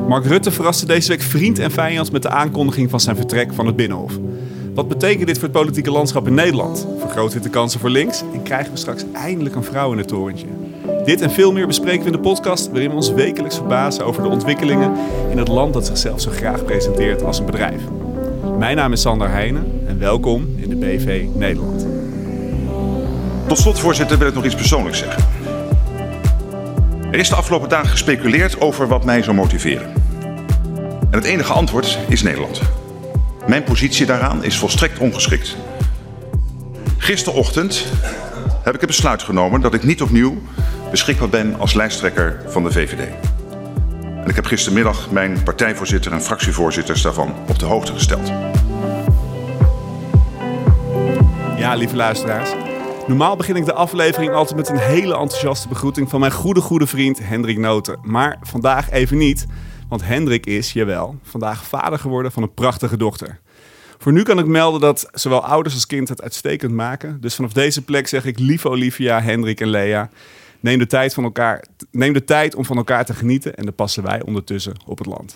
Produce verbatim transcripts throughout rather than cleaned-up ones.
Mark Rutte verraste deze week vriend en vijand met de aankondiging van zijn vertrek van het Binnenhof. Wat betekent dit voor het politieke landschap in Nederland? Vergroot dit de kansen voor links? En krijgen we straks eindelijk een vrouw in het torentje? Dit en veel meer bespreken we in de podcast, waarin we ons wekelijks verbazen over de ontwikkelingen in het land dat zichzelf zo graag presenteert als een bedrijf. Mijn naam is Sander Heijnen en welkom in de B V Nederland. Tot slot, voorzitter, wil ik nog iets persoonlijks zeggen. Er is de afgelopen dagen gespeculeerd over wat mij zou motiveren. En het enige antwoord is Nederland. Mijn positie daaraan is volstrekt ongeschikt. Gisterochtend heb ik het besluit genomen dat ik niet opnieuw beschikbaar ben als lijsttrekker van de V V D. En ik heb gistermiddag mijn partijvoorzitter en fractievoorzitters daarvan op de hoogte gesteld. Ja, lieve luisteraars. Normaal begin ik de aflevering altijd met een hele enthousiaste begroeting van mijn goede goede vriend Hendrik Noten. Maar vandaag even niet, want Hendrik is, jawel, vandaag vader geworden van een prachtige dochter. Voor nu kan ik melden dat zowel ouders als kind het uitstekend maken. Dus vanaf deze plek zeg ik, lieve Olivia, Hendrik en Lea, neem de tijd, van elkaar, neem de tijd om van elkaar te genieten en dan passen wij ondertussen op het land.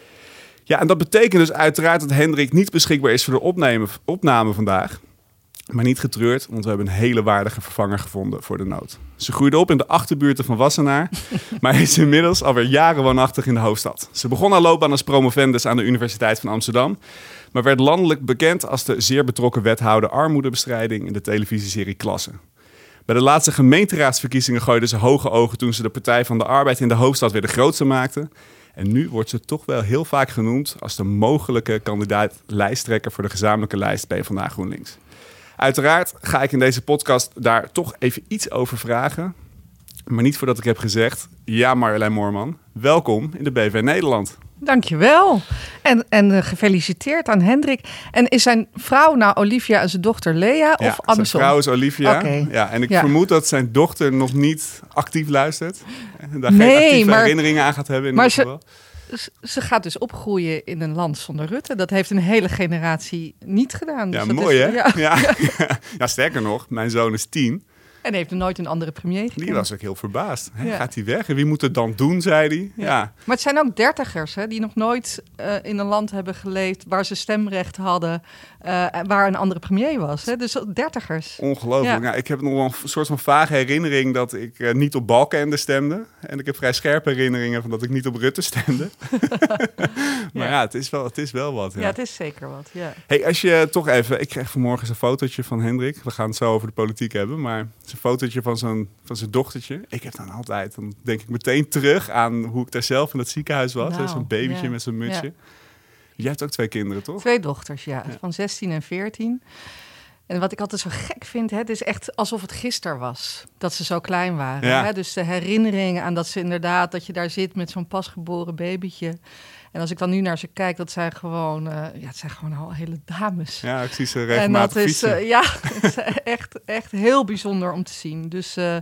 Ja, en dat betekent dus uiteraard dat Hendrik niet beschikbaar is voor de opname, opname vandaag. Maar niet getreurd, want we hebben een hele waardige vervanger gevonden voor de nood. Ze groeide op in de achterbuurten van Wassenaar, maar is inmiddels alweer jaren woonachtig in de hoofdstad. Ze begon haar loopbaan als promovendus aan de Universiteit van Amsterdam, maar werd landelijk bekend als de zeer betrokken wethouder armoedebestrijding in de televisieserie Klasse. Bij de laatste gemeenteraadsverkiezingen gooide ze hoge ogen toen ze de Partij van de Arbeid in de hoofdstad weer de grootste maakte. En nu wordt ze toch wel heel vaak genoemd als de mogelijke kandidaat-lijsttrekker voor de gezamenlijke lijst PvdA GroenLinks. Uiteraard ga ik in deze podcast daar toch even iets over vragen. Maar niet voordat ik heb gezegd, ja Marjolein Moorman, welkom in de B V Nederland. Dankjewel. En, en uh, gefeliciteerd aan Hendrik. En is zijn vrouw nou Olivia en zijn dochter Lea of ja, andersom? Zijn vrouw is Olivia. Okay. Ja, en ik ja. vermoed dat zijn dochter nog niet actief luistert. En daar nee, geen actieve maar, herinneringen aan gaat hebben in maar ieder ze, geval. Ze gaat dus opgroeien in een land zonder Rutte. Dat heeft een hele generatie niet gedaan. Ja, dus dat mooi is, hè? Ja. Ja. ja, sterker nog, mijn zoon is tien. En heeft er nooit een andere premier gekend. Die was ook heel verbaasd. Hè, ja. Gaat hij weg? En wie moet het dan doen, zei hij. Ja. Ja. Maar het zijn ook dertigers hè, die nog nooit uh, in een land hebben geleefd waar ze stemrecht hadden, uh, waar een andere premier was. Hè. Dus dertigers. Ongelooflijk. Ja. Nou, ik heb nog wel een soort van vage herinnering dat ik uh, niet op Balkenende stemde. En ik heb vrij scherpe herinneringen van dat ik niet op Rutte stemde. maar ja, ja het, is wel, het is wel wat. Ja, ja het is zeker wat. Ja. Hey, als je toch even... Ik kreeg vanmorgen een fotootje van Hendrik. We gaan het zo over de politiek hebben, maar... een fotootje van, zo'n, van zijn dochtertje. Ik heb dan altijd, dan denk ik meteen terug aan hoe ik daar zelf in het ziekenhuis was. Nou, zo'n babytje ja, met zo'n mutsje. Ja. Jij hebt ook twee kinderen, toch? Twee dochters, ja. ja. Van zestien en veertien. En wat ik altijd zo gek vind, hè, het is echt alsof het gisteren was. Dat ze zo klein waren. Ja. Hè? Dus de herinnering aan dat ze inderdaad, dat je daar zit met zo'n pasgeboren babytje. En als ik dan nu naar ze kijk, dat zijn gewoon, uh, ja, het zijn gewoon al hele dames. Ja, ik zie ze regelmatig En dat is, fietsen. Uh, ja, het is echt, echt heel bijzonder om te zien. Dus uh,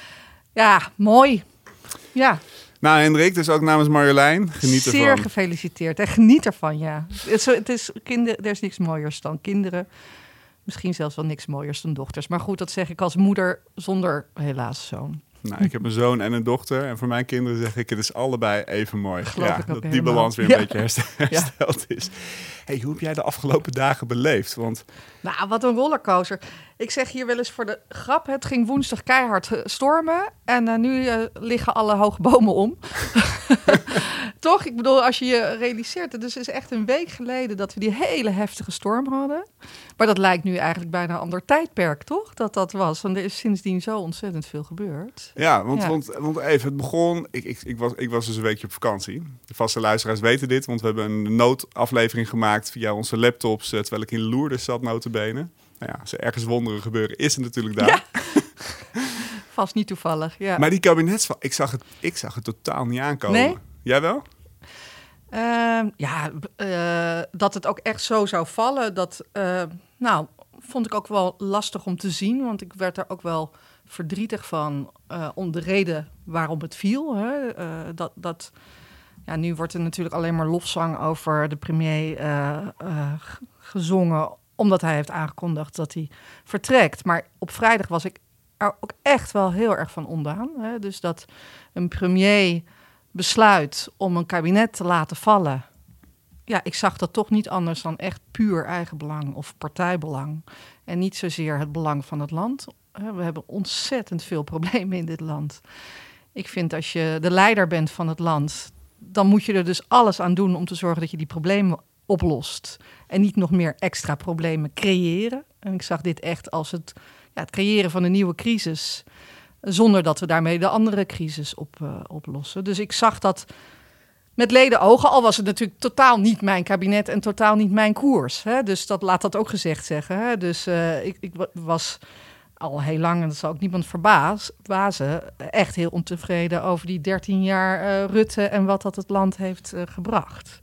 ja, mooi. Ja. Nou, Hendrik, dus ook namens Marjolein, geniet ervan. Zeer gefeliciteerd en geniet ervan, ja. Het is, het is kinder, er is niks mooiers dan kinderen. Misschien zelfs wel niks mooiers dan dochters. Maar goed, dat zeg ik als moeder zonder helaas zoon. Nou, ik heb een zoon en een dochter. En voor mijn kinderen zeg ik, het is allebei even mooi. Geloof ja, ik dat die helemaal. balans weer een ja. beetje hersteld ja. is. Hey, hoe heb jij de afgelopen dagen beleefd? Want... Nou, wat een rollercoaster. Ik zeg hier wel eens voor de grap, het ging woensdag keihard stormen. En uh, nu uh, liggen alle hoge bomen om. Toch? Ik bedoel, als je je realiseert, het is echt een week geleden dat we die hele heftige storm hadden. Maar dat lijkt nu eigenlijk bijna een ander tijdperk, toch? Dat dat was. Want er is sindsdien zo ontzettend veel gebeurd. Ja, want, ja. want, want even, het begon... Ik, ik, ik, was, ik was dus een weekje op vakantie. De vaste luisteraars weten dit, want we hebben een noodaflevering gemaakt via onze laptops, terwijl ik in Lourdes zat, nota bene. Nou ja, als er ergens wonderen gebeuren, is het natuurlijk daar. Ja. Vast niet toevallig, ja. Maar die kabinetsval, ik zag het, ik zag het totaal niet aankomen. Nee? Jij wel? Uh, ja, uh, dat het ook echt zo zou vallen, dat uh, nou, vond ik ook wel lastig om te zien. Want ik werd er ook wel verdrietig van uh, om de reden waarom het viel. Hè. Uh, dat, dat, ja, nu wordt er natuurlijk alleen maar lofzang over de premier uh, uh, gezongen, omdat hij heeft aangekondigd dat hij vertrekt. Maar op vrijdag was ik er ook echt wel heel erg van ondaan. Hè. Dus dat een premier besluit om een kabinet te laten vallen... ja, ik zag dat toch niet anders dan echt puur eigenbelang of partijbelang. En niet zozeer het belang van het land. We hebben ontzettend veel problemen in dit land. Ik vind als je de leider bent van het land... dan moet je er dus alles aan doen om te zorgen dat je die problemen oplost. En niet nog meer extra problemen creëren. En ik zag dit echt als het, ja, het creëren van een nieuwe crisis... zonder dat we daarmee de andere crisis op, uh, oplossen. Dus ik zag dat met leden ogen, al was het natuurlijk totaal niet mijn kabinet... en totaal niet mijn koers. Hè? Dus dat laat dat ook gezegd zeggen. Hè? Dus uh, ik, ik was al heel lang, en dat zal ook niemand verbazen... echt heel ontevreden over die dertien jaar uh, Rutte... en wat dat het land heeft uh, gebracht.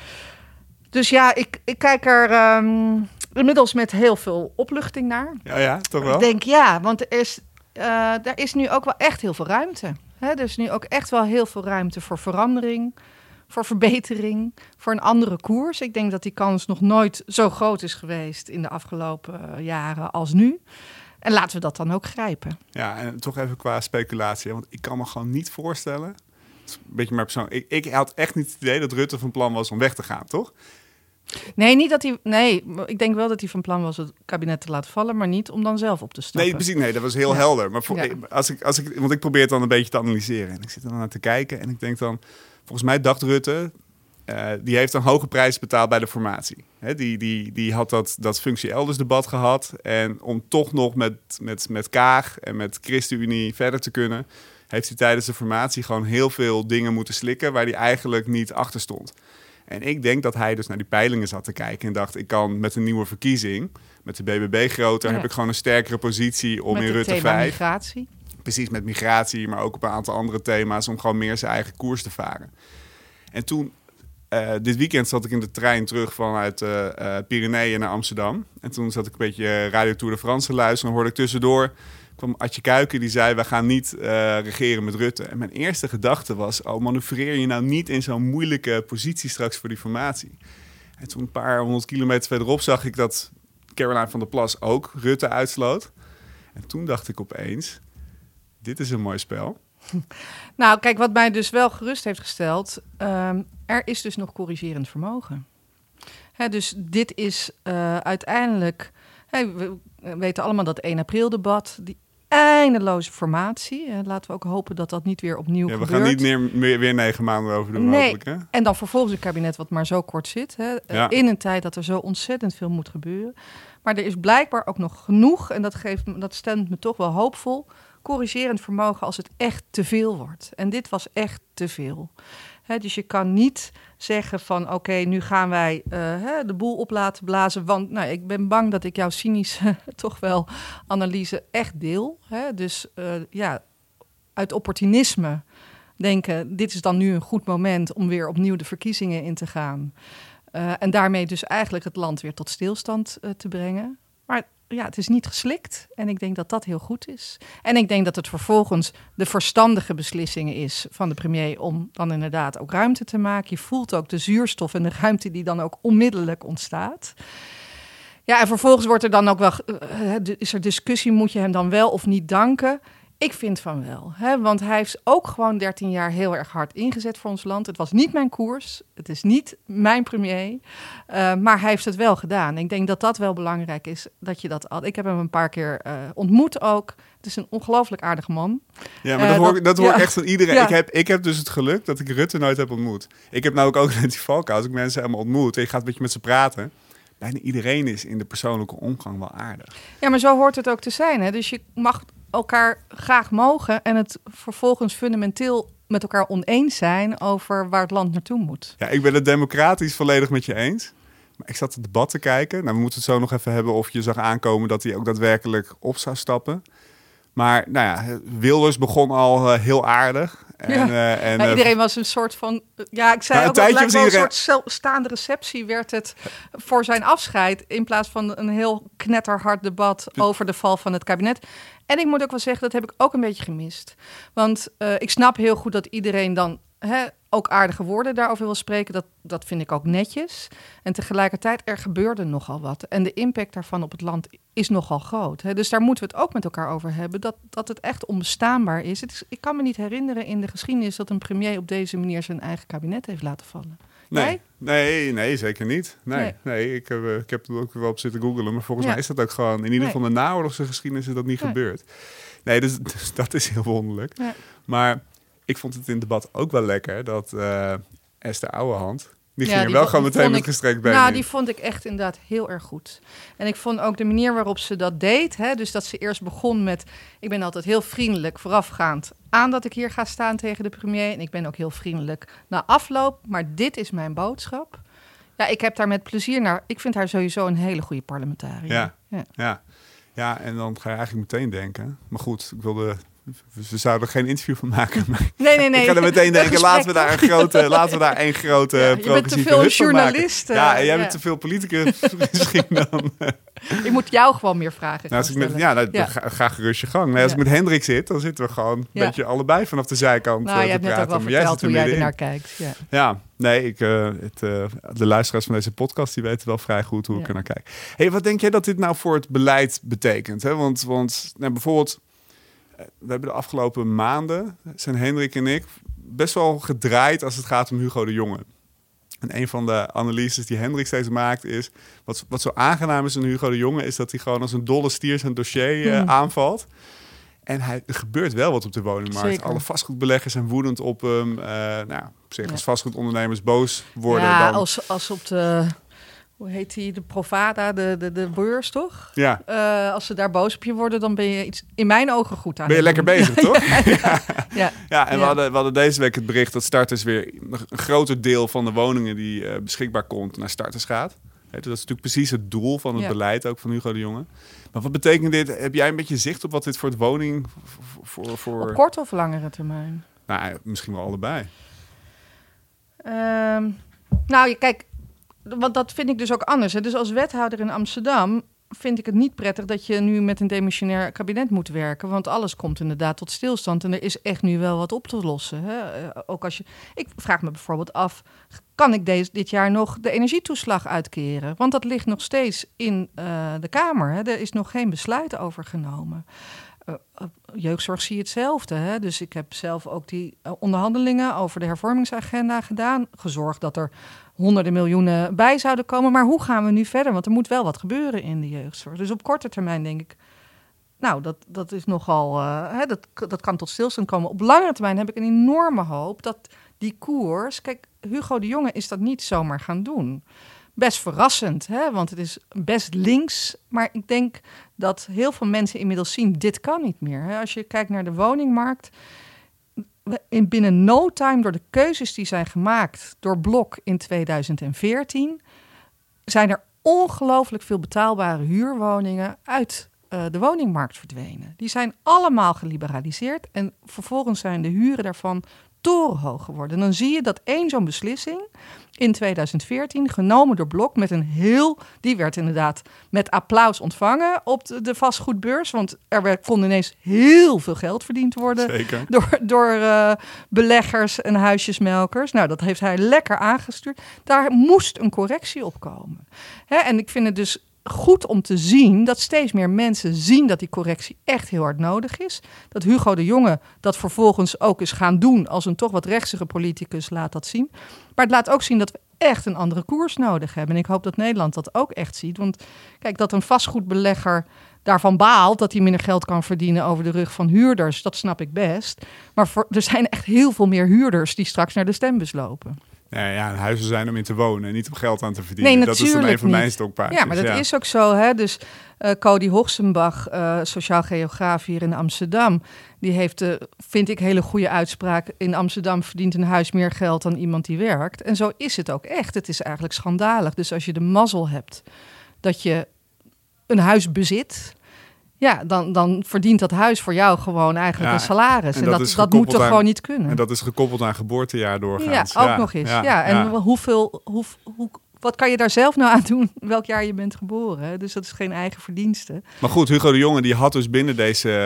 Dus ja, ik, ik kijk er um, inmiddels met heel veel opluchting naar. Ja, ja, toch wel? Ik denk ja, want er is, uh, er is nu ook wel echt heel veel ruimte. Hè? Er is nu ook echt wel heel veel ruimte voor verandering... voor verbetering, voor een andere koers. Ik denk dat die kans nog nooit zo groot is geweest... in de afgelopen uh, jaren als nu. En laten we dat dan ook grijpen. Ja, en toch even qua speculatie. Want ik kan me gewoon niet voorstellen... Het is een beetje mijn persoon. Ik, ik had echt niet het idee dat Rutte van plan was om weg te gaan, toch? Nee, niet dat hij. Nee, ik denk wel dat hij van plan was het kabinet te laten vallen, maar niet om dan zelf op te stappen. Nee, precies. Nee, dat was heel ja. helder. Maar voor, Ja. als ik, als ik, want ik probeer het dan een beetje te analyseren. En ik zit er dan aan te kijken en ik denk dan... Volgens mij dacht Rutte... Uh, die heeft een hoge prijs betaald bij de formatie. He, die, die, die had dat, dat functie elders debat gehad. En om toch nog met, met, met Kaag en met ChristenUnie verder te kunnen... heeft hij tijdens de formatie gewoon heel veel dingen moeten slikken... waar hij eigenlijk niet achter stond. En ik denk dat hij dus naar die peilingen zat te kijken... en dacht, ik kan met een nieuwe verkiezing... met de B B B groter, ja. heb ik gewoon een sterkere positie om met in Rutte het thema vijf... migratie. Precies, met migratie, maar ook op een aantal andere thema's... om gewoon meer zijn eigen koers te varen. En toen... Uh, dit weekend zat ik in de trein terug vanuit uh, uh, Pyreneeën naar Amsterdam. En toen zat ik een beetje Radio Tour de France te luisteren. En hoorde ik tussendoor, kwam Adje Kuiken, die zei... we gaan niet uh, regeren met Rutte. En mijn eerste gedachte was... oh, manoeuvreer je nou niet in zo'n moeilijke positie straks voor die formatie. En toen een paar honderd kilometer verderop zag ik dat Caroline van der Plas ook Rutte uitsloot. En toen dacht ik opeens, dit is een mooi spel. Nou, kijk, wat mij dus wel gerust heeft gesteld... Um, er is dus nog corrigerend vermogen. Hè, dus dit is uh, uiteindelijk... Hè, we weten allemaal dat één april debat... die eindeloze formatie... Hè, laten we ook hopen dat dat niet weer opnieuw ja, we gebeurt. gaan niet meer, meer, weer negen maanden over doen, nee. hopelijk. Hè? En dan vervolgens een kabinet wat maar zo kort zit. Hè, ja. In een tijd dat er zo ontzettend veel moet gebeuren. Maar er is blijkbaar ook nog genoeg... en dat, geeft, dat stemt me toch wel hoopvol... corrigerend vermogen als het echt te veel wordt. En dit was echt te veel. He, dus je kan niet zeggen van oké, okay, nu gaan wij uh, he, de boel op laten blazen. Want nou, ik ben bang dat ik jouw cynische toch wel analyse echt deel. He, dus uh, ja, uit opportunisme denken, dit is dan nu een goed moment om weer opnieuw de verkiezingen in te gaan. Uh, en daarmee dus eigenlijk het land weer tot stilstand uh, te brengen. Maar ja, het is niet geslikt en ik denk dat dat heel goed is. En ik denk dat het vervolgens de verstandige beslissingen is van de premier... om dan inderdaad ook ruimte te maken. Je voelt ook de zuurstof en de ruimte die dan ook onmiddellijk ontstaat. Ja, en vervolgens wordt er dan ook wel... Uh, is er discussie, moet je hem dan wel of niet danken... Ik vind van wel, hè? Want hij heeft ook gewoon dertien jaar heel erg hard ingezet voor ons land. Het was niet mijn koers, het is niet mijn premier, uh, maar hij heeft het wel gedaan. Ik denk dat dat wel belangrijk is, dat je dat al. Ik heb hem een paar keer uh, ontmoet ook. Het is een ongelooflijk aardige man. Ja, maar dat hoor, uh, dat, dat hoor ja. ik echt van iedereen. Ja. Ik, heb, ik heb dus het geluk dat ik Rutte nooit heb ontmoet. Ik heb nou ook, ook met die valkuil, als ik mensen helemaal ontmoet en je gaat een beetje met ze praten... Bijna iedereen is in de persoonlijke omgang wel aardig. Ja, maar zo hoort het ook te zijn. Hè? Dus je mag elkaar graag mogen en het vervolgens fundamenteel met elkaar oneens zijn over waar het land naartoe moet. Ja, ik ben het democratisch volledig met je eens. Maar ik zat het debat te kijken. Nou, we moeten het zo nog even hebben of je zag aankomen dat hij ook daadwerkelijk op zou stappen. Maar nou ja, Wilders begon al uh, heel aardig. En, ja. uh, en, nou, uh, iedereen was een soort van... Ja, ik zei nou, ook, het lijkt wel iedereen... een soort staande receptie werd het voor zijn afscheid... in plaats van een heel knetterhard debat over de val van het kabinet. En ik moet ook wel zeggen, dat heb ik ook een beetje gemist. Want uh, ik snap heel goed dat iedereen dan hè, ook aardige woorden daarover wil spreken. Dat, dat vind ik ook netjes. En tegelijkertijd, er gebeurde nogal wat. En de impact daarvan op het land is nogal groot. Hè. Dus daar moeten we het ook met elkaar over hebben. Dat, dat het echt onbestaanbaar is. Het is. Ik kan me niet herinneren in de geschiedenis dat een premier op deze manier zijn eigen kabinet heeft laten vallen. Nee, Jij? nee, nee, zeker niet. Nee, nee. Nee. ik, heb, ik heb er ook wel op zitten googlen. Maar volgens Ja. mij is dat ook gewoon... In ieder Nee. geval in de naoorlogse geschiedenis is dat niet Nee. gebeurd. Nee, dus, dus dat is heel wonderlijk. Ja. Maar ik vond het in het debat ook wel lekker dat uh, Esther Ouwehand... Die Ja, ging er die wel vo- gewoon die meteen vond met ik- gestrekt been Nou, in. die vond ik echt inderdaad heel erg goed. En ik vond ook de manier waarop ze dat deed. Hè, dus dat ze eerst begon met... Ik ben altijd heel vriendelijk voorafgaand aan dat ik hier ga staan tegen de premier. En ik ben ook heel vriendelijk na afloop. Maar dit is mijn boodschap. Ja, ik heb daar met plezier naar... Ik vind haar sowieso een hele goede parlementariër. Ja. Ja. Ja. ja, en dan ga je eigenlijk meteen denken... Maar goed, ik wilde... We zouden er geen interview van maken. Maar Nee, nee, nee. ik ga er meteen Een denken, gesprek. laten we daar een grote, laten we daar een grote Ja, je bent te progressieve veel hut van journalist, maken. Ja, eh, en jij ja. bent te veel politicus misschien dan. Ik moet jou gewoon meer vragen Nou, gaan als ik met, stellen. ja, nou, Ja. Ga, ga gerust je gang. Nee, als Ja. ik met Hendrik zit, dan zitten we gewoon een Ja. beetje allebei vanaf de zijkant Nou, uh, je te hebt net ook praten. wel Maar jij verteld zit hoe er jij middenin. ernaar kijkt. Ja. Ja, nee, ik, uh, het, uh, de luisteraars van deze podcast die weten wel vrij goed hoe Ja. ik er naar kijk. Hey, wat denk jij dat dit nou voor het beleid betekent? Hè? Want, want nou, bijvoorbeeld, we hebben de afgelopen maanden, zijn Hendrik en ik, best wel gedraaid als het gaat om Hugo de Jonge. En een van de analyses die Hendrik steeds maakt is... Wat, wat zo aangenaam is aan Hugo de Jonge... is dat hij gewoon als een dolle stier zijn dossier uh, Hmm. aanvalt. En hij, er gebeurt wel wat op de woningmarkt. Zeker. Alle vastgoedbeleggers zijn woedend op hem. Uh, nou, op zich Ja. als vastgoedondernemers boos worden. Ja, dan, als, als op de... Hoe heet die? De Provada, de, de, de beurs, toch? ja. Uh, als ze daar boos op je worden, dan ben je iets in mijn ogen goed aan Ben je het lekker doen. bezig, toch? Ja, ja. Ja, en Ja. We, hadden, we hadden deze week het bericht dat starters weer... een groter deel van de woningen die uh, beschikbaar komt naar starters gaat. He, dat is natuurlijk precies het doel van het Ja. beleid ook van Hugo de Jonge. Maar wat betekent dit? Heb jij een beetje zicht op wat dit voor het woning... Voor, voor... Op korte of langere termijn? Nou, misschien wel allebei. Um, nou, je- kijk, want dat vind ik dus ook anders. Hè. Dus als wethouder in Amsterdam vind ik het niet prettig dat je nu met een demissionair kabinet moet werken. Want alles komt inderdaad tot stilstand. En er is echt nu wel wat op te lossen. Hè. Uh, ook als je, ik vraag me bijvoorbeeld af, kan ik deze, dit jaar nog de energietoeslag uitkeren? Want dat ligt nog steeds in uh, de Kamer. Hè. Er is nog geen besluit over genomen. Uh, uh, jeugdzorg zie je hetzelfde. Hè? Dus ik heb zelf ook die uh, onderhandelingen over de hervormingsagenda gedaan. Gezorgd dat er honderden miljoenen bij zouden komen. Maar hoe gaan we nu verder? Want er moet wel wat gebeuren in de jeugdzorg. Dus op korte termijn denk ik... Nou, dat, dat is nogal... Uh, hè, dat, dat kan tot stilstand komen. Op langere termijn heb ik een enorme hoop dat die koers... Kijk, Hugo de Jonge is dat niet zomaar gaan doen. Best verrassend, hè? Want het is best links. Maar ik denk dat heel veel mensen inmiddels zien... dit kan niet meer. Hè? Als je kijkt naar de woningmarkt... in binnen no time, door de keuzes die zijn gemaakt... door Blok in tweeduizend veertien... zijn er ongelooflijk veel betaalbare huurwoningen... uit uh, de woningmarkt verdwenen. Die zijn allemaal geliberaliseerd... en vervolgens zijn de huren daarvan... torenhoog geworden. En dan zie je dat één zo'n beslissing in tweeduizend veertien, genomen door Blok met een heel... Die werd inderdaad met applaus ontvangen op de, de vastgoedbeurs. Want er werd, kon ineens heel veel geld verdiend worden. Zeker. Door, door uh, beleggers en huisjesmelkers. Nou, dat heeft hij lekker aangestuurd. Daar moest een correctie op komen. Hè, en ik vind het dus goed om te zien dat steeds meer mensen zien dat die correctie echt heel hard nodig is. Dat Hugo de Jonge dat vervolgens ook is gaan doen als een toch wat rechtsere politicus laat dat zien. Maar het laat ook zien dat we echt een andere koers nodig hebben. En ik hoop dat Nederland dat ook echt ziet. Want kijk, dat een vastgoedbelegger daarvan baalt dat hij minder geld kan verdienen over de rug van huurders, dat snap ik best. Maar voor, er zijn echt heel veel meer huurders die straks naar de stembus lopen. Ja, ja, huizen zijn om in te wonen, niet om geld aan te verdienen. Nee, dat is dan natuurlijk een van mijn niet. stokpaardjes. Ja, maar dat ja. is ook zo. Hè? Dus uh, Cody Hochsenbach, uh, sociaal geograaf hier in Amsterdam... die heeft, uh, vind ik, hele goede uitspraak. In Amsterdam verdient een huis meer geld dan iemand die werkt. En zo is het ook echt. Het is eigenlijk schandalig. Dus als je de mazzel hebt dat je een huis bezit... Ja, dan, dan verdient dat huis voor jou gewoon eigenlijk Ja, een salaris. en En dat dat, is dat moet gekoppeld toch aan- gewoon niet kunnen. En dat is gekoppeld aan geboortejaar doorgaans. Ja, ook nog eens. Ja, ja. En hoeveel, hoe, hoe, wat kan je daar zelf nou aan doen, welk jaar je bent geboren? Dus dat is geen eigen verdienste. Maar goed, Hugo de Jonge die had dus binnen deze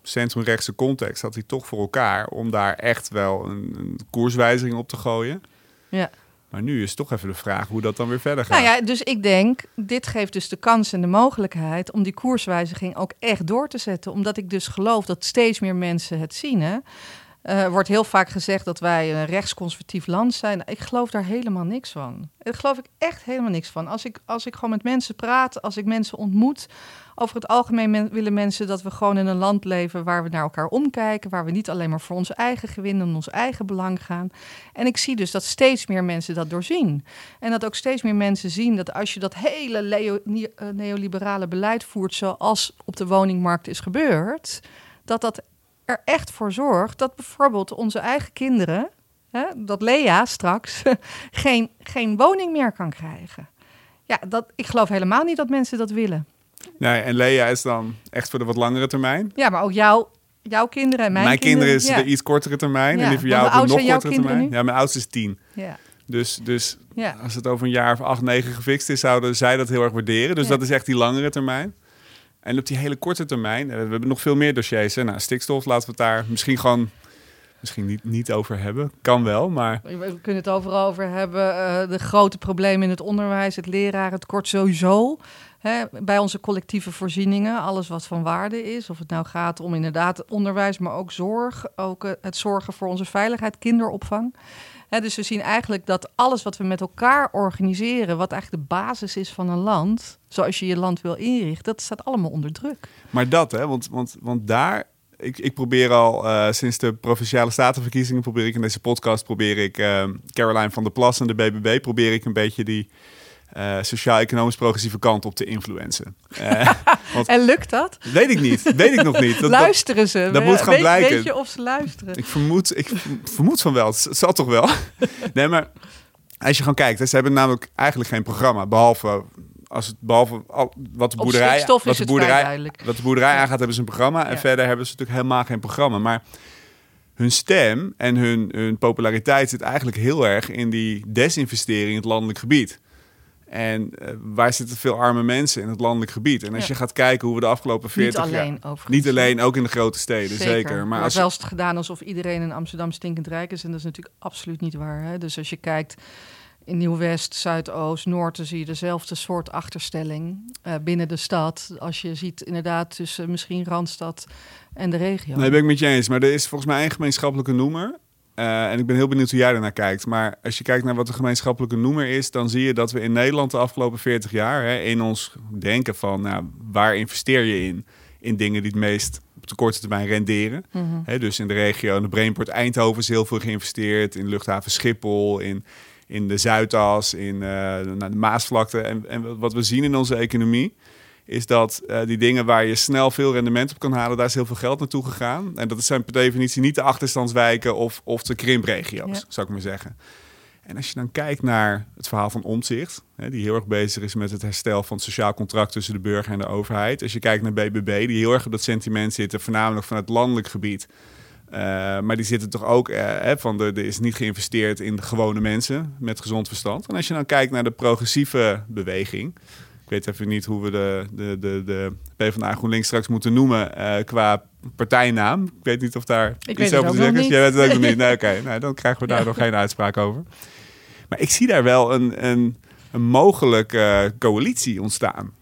centrumrechtse context had hij toch voor elkaar om daar echt wel een, een koerswijziging op te gooien. Ja. Maar nu is toch even de vraag hoe dat dan weer verder gaat. Nou ja, dus ik denk, dit geeft dus de kans en de mogelijkheid om die koerswijziging ook echt door te zetten. Omdat ik dus geloof dat steeds meer mensen het zien. Hè? Er uh, wordt heel vaak gezegd dat wij een rechtsconservatief land zijn. Ik geloof daar helemaal niks van. Daar geloof ik echt helemaal niks van. Als ik, als ik gewoon met mensen praat, als ik mensen ontmoet, over het algemeen men, willen mensen dat we gewoon in een land leven waar we naar elkaar omkijken, waar we niet alleen maar voor ons eigen gewin en ons eigen belang gaan. En ik zie dus dat steeds meer mensen dat doorzien. En dat ook steeds meer mensen zien dat als je dat hele leo, neoliberale beleid voert zoals op de woningmarkt is gebeurd, dat dat er echt voor zorgt dat bijvoorbeeld onze eigen kinderen, hè, dat Lea straks geen, geen woning meer kan krijgen. Ja, dat, ik geloof helemaal niet dat mensen dat willen. Nee, en Lea is dan echt voor de wat langere termijn. Ja, maar ook jouw, jouw kinderen en mijn, mijn kinderen. Mijn kinderen is ja. de iets kortere termijn. Ja. En die voor jou op de nog kortere termijn. Nu? Ja, mijn oudste is tien. Ja. Dus, dus ja. als het over een jaar of acht, negen gefixt is, zouden zij dat heel erg waarderen. Dus ja. dat is echt die langere termijn. En op die hele korte termijn, we hebben nog veel meer dossiers. Hè? Nou, stikstof, laten we het daar misschien gewoon misschien niet, niet over hebben. Kan wel, maar... We kunnen het overal over hebben. Uh, de grote problemen in het onderwijs, het lerarentekort sowieso. Hè? Bij onze collectieve voorzieningen, alles wat van waarde is. Of het nou gaat om inderdaad onderwijs, maar ook zorg. Ook uh, het zorgen voor onze veiligheid, kinderopvang. Hè, dus we zien eigenlijk dat alles wat we met elkaar organiseren, wat eigenlijk de basis is van een land, zoals je je land wil inrichten, dat staat allemaal onder druk. Maar dat, hè, want, want, want daar, ik, ik probeer al uh, sinds de Provinciale Statenverkiezingen, probeer ik in deze podcast, probeer ik uh, Caroline van der Plas en de B B B, probeer ik een beetje die uh, sociaal-economisch progressieve kant op te influencen. Uh, want, en lukt dat? Weet ik niet, weet ik nog niet. Dat, luisteren ze? Dat, dat moet gaan weet, blijken. Weet je of ze luisteren? Ik vermoed, ik vermoed van wel, het zal toch wel. Nee, maar als je gewoon kijkt, hè, ze hebben namelijk eigenlijk geen programma, behalve... Als het, behalve al, wat de boerderij, wat de boerderij, wat de boerderij aangaat, hebben ze een programma. En ja. verder hebben ze natuurlijk helemaal geen programma. Maar hun stem en hun, hun populariteit zit eigenlijk heel erg in die desinvestering in het landelijk gebied. En uh, waar zitten veel arme mensen in het landelijk gebied? En als ja. je gaat kijken hoe we de afgelopen veertig niet alleen, jaar... Niet alleen, ook in de grote steden, zeker. zeker. Maar als wel is het gedaan alsof iedereen in Amsterdam stinkend rijk is. En dat is natuurlijk absoluut niet waar. Hè? Dus als je kijkt... In Nieuw-West, Zuidoost, Noord, dan zie je dezelfde soort achterstelling uh, binnen de stad. Als je ziet inderdaad tussen misschien Randstad en de regio. Nee, ben ik met je eens. Maar er is volgens mij één gemeenschappelijke noemer. Uh, en ik ben heel benieuwd hoe jij ernaar kijkt. Maar als je kijkt naar wat de gemeenschappelijke noemer is, dan zie je dat we in Nederland de afgelopen veertig jaar... Hè, in ons denken van, nou, waar investeer je in? In dingen die het meest op de korte termijn renderen. Mm-hmm. Hè, dus in de regio, in de Brainport Eindhoven is heel veel geïnvesteerd. In de luchthaven Schiphol, in... in de Zuidas, in uh, de Maasvlakte. En, en wat we zien in onze economie is dat uh, die dingen waar je snel veel rendement op kan halen, daar is heel veel geld naartoe gegaan. En dat zijn per definitie niet de achterstandswijken of, of de krimpregio's, ja. zou ik maar zeggen. En als je dan kijkt naar het verhaal van Omtzigt, hè, die heel erg bezig is met het herstel van het sociaal contract tussen de burger en de overheid. Als je kijkt naar B B B, die heel erg op dat sentiment zitten, voornamelijk van het landelijk gebied. Uh, maar die zitten toch ook, uh, hè, van de, er is niet geïnvesteerd in de gewone mensen met gezond verstand. En als je dan kijkt naar de progressieve beweging, ik weet even niet hoe we de, de, de, de PvdA GroenLinks straks moeten noemen uh, qua partijnaam. Ik weet niet of daar ik iets over te zeggen is. Jij weet het ook nog niet. Nee, oké, okay. nou, dan krijgen we daar ja. nog geen uitspraak over. Maar ik zie daar wel een, een, een mogelijke uh, coalitie ontstaan.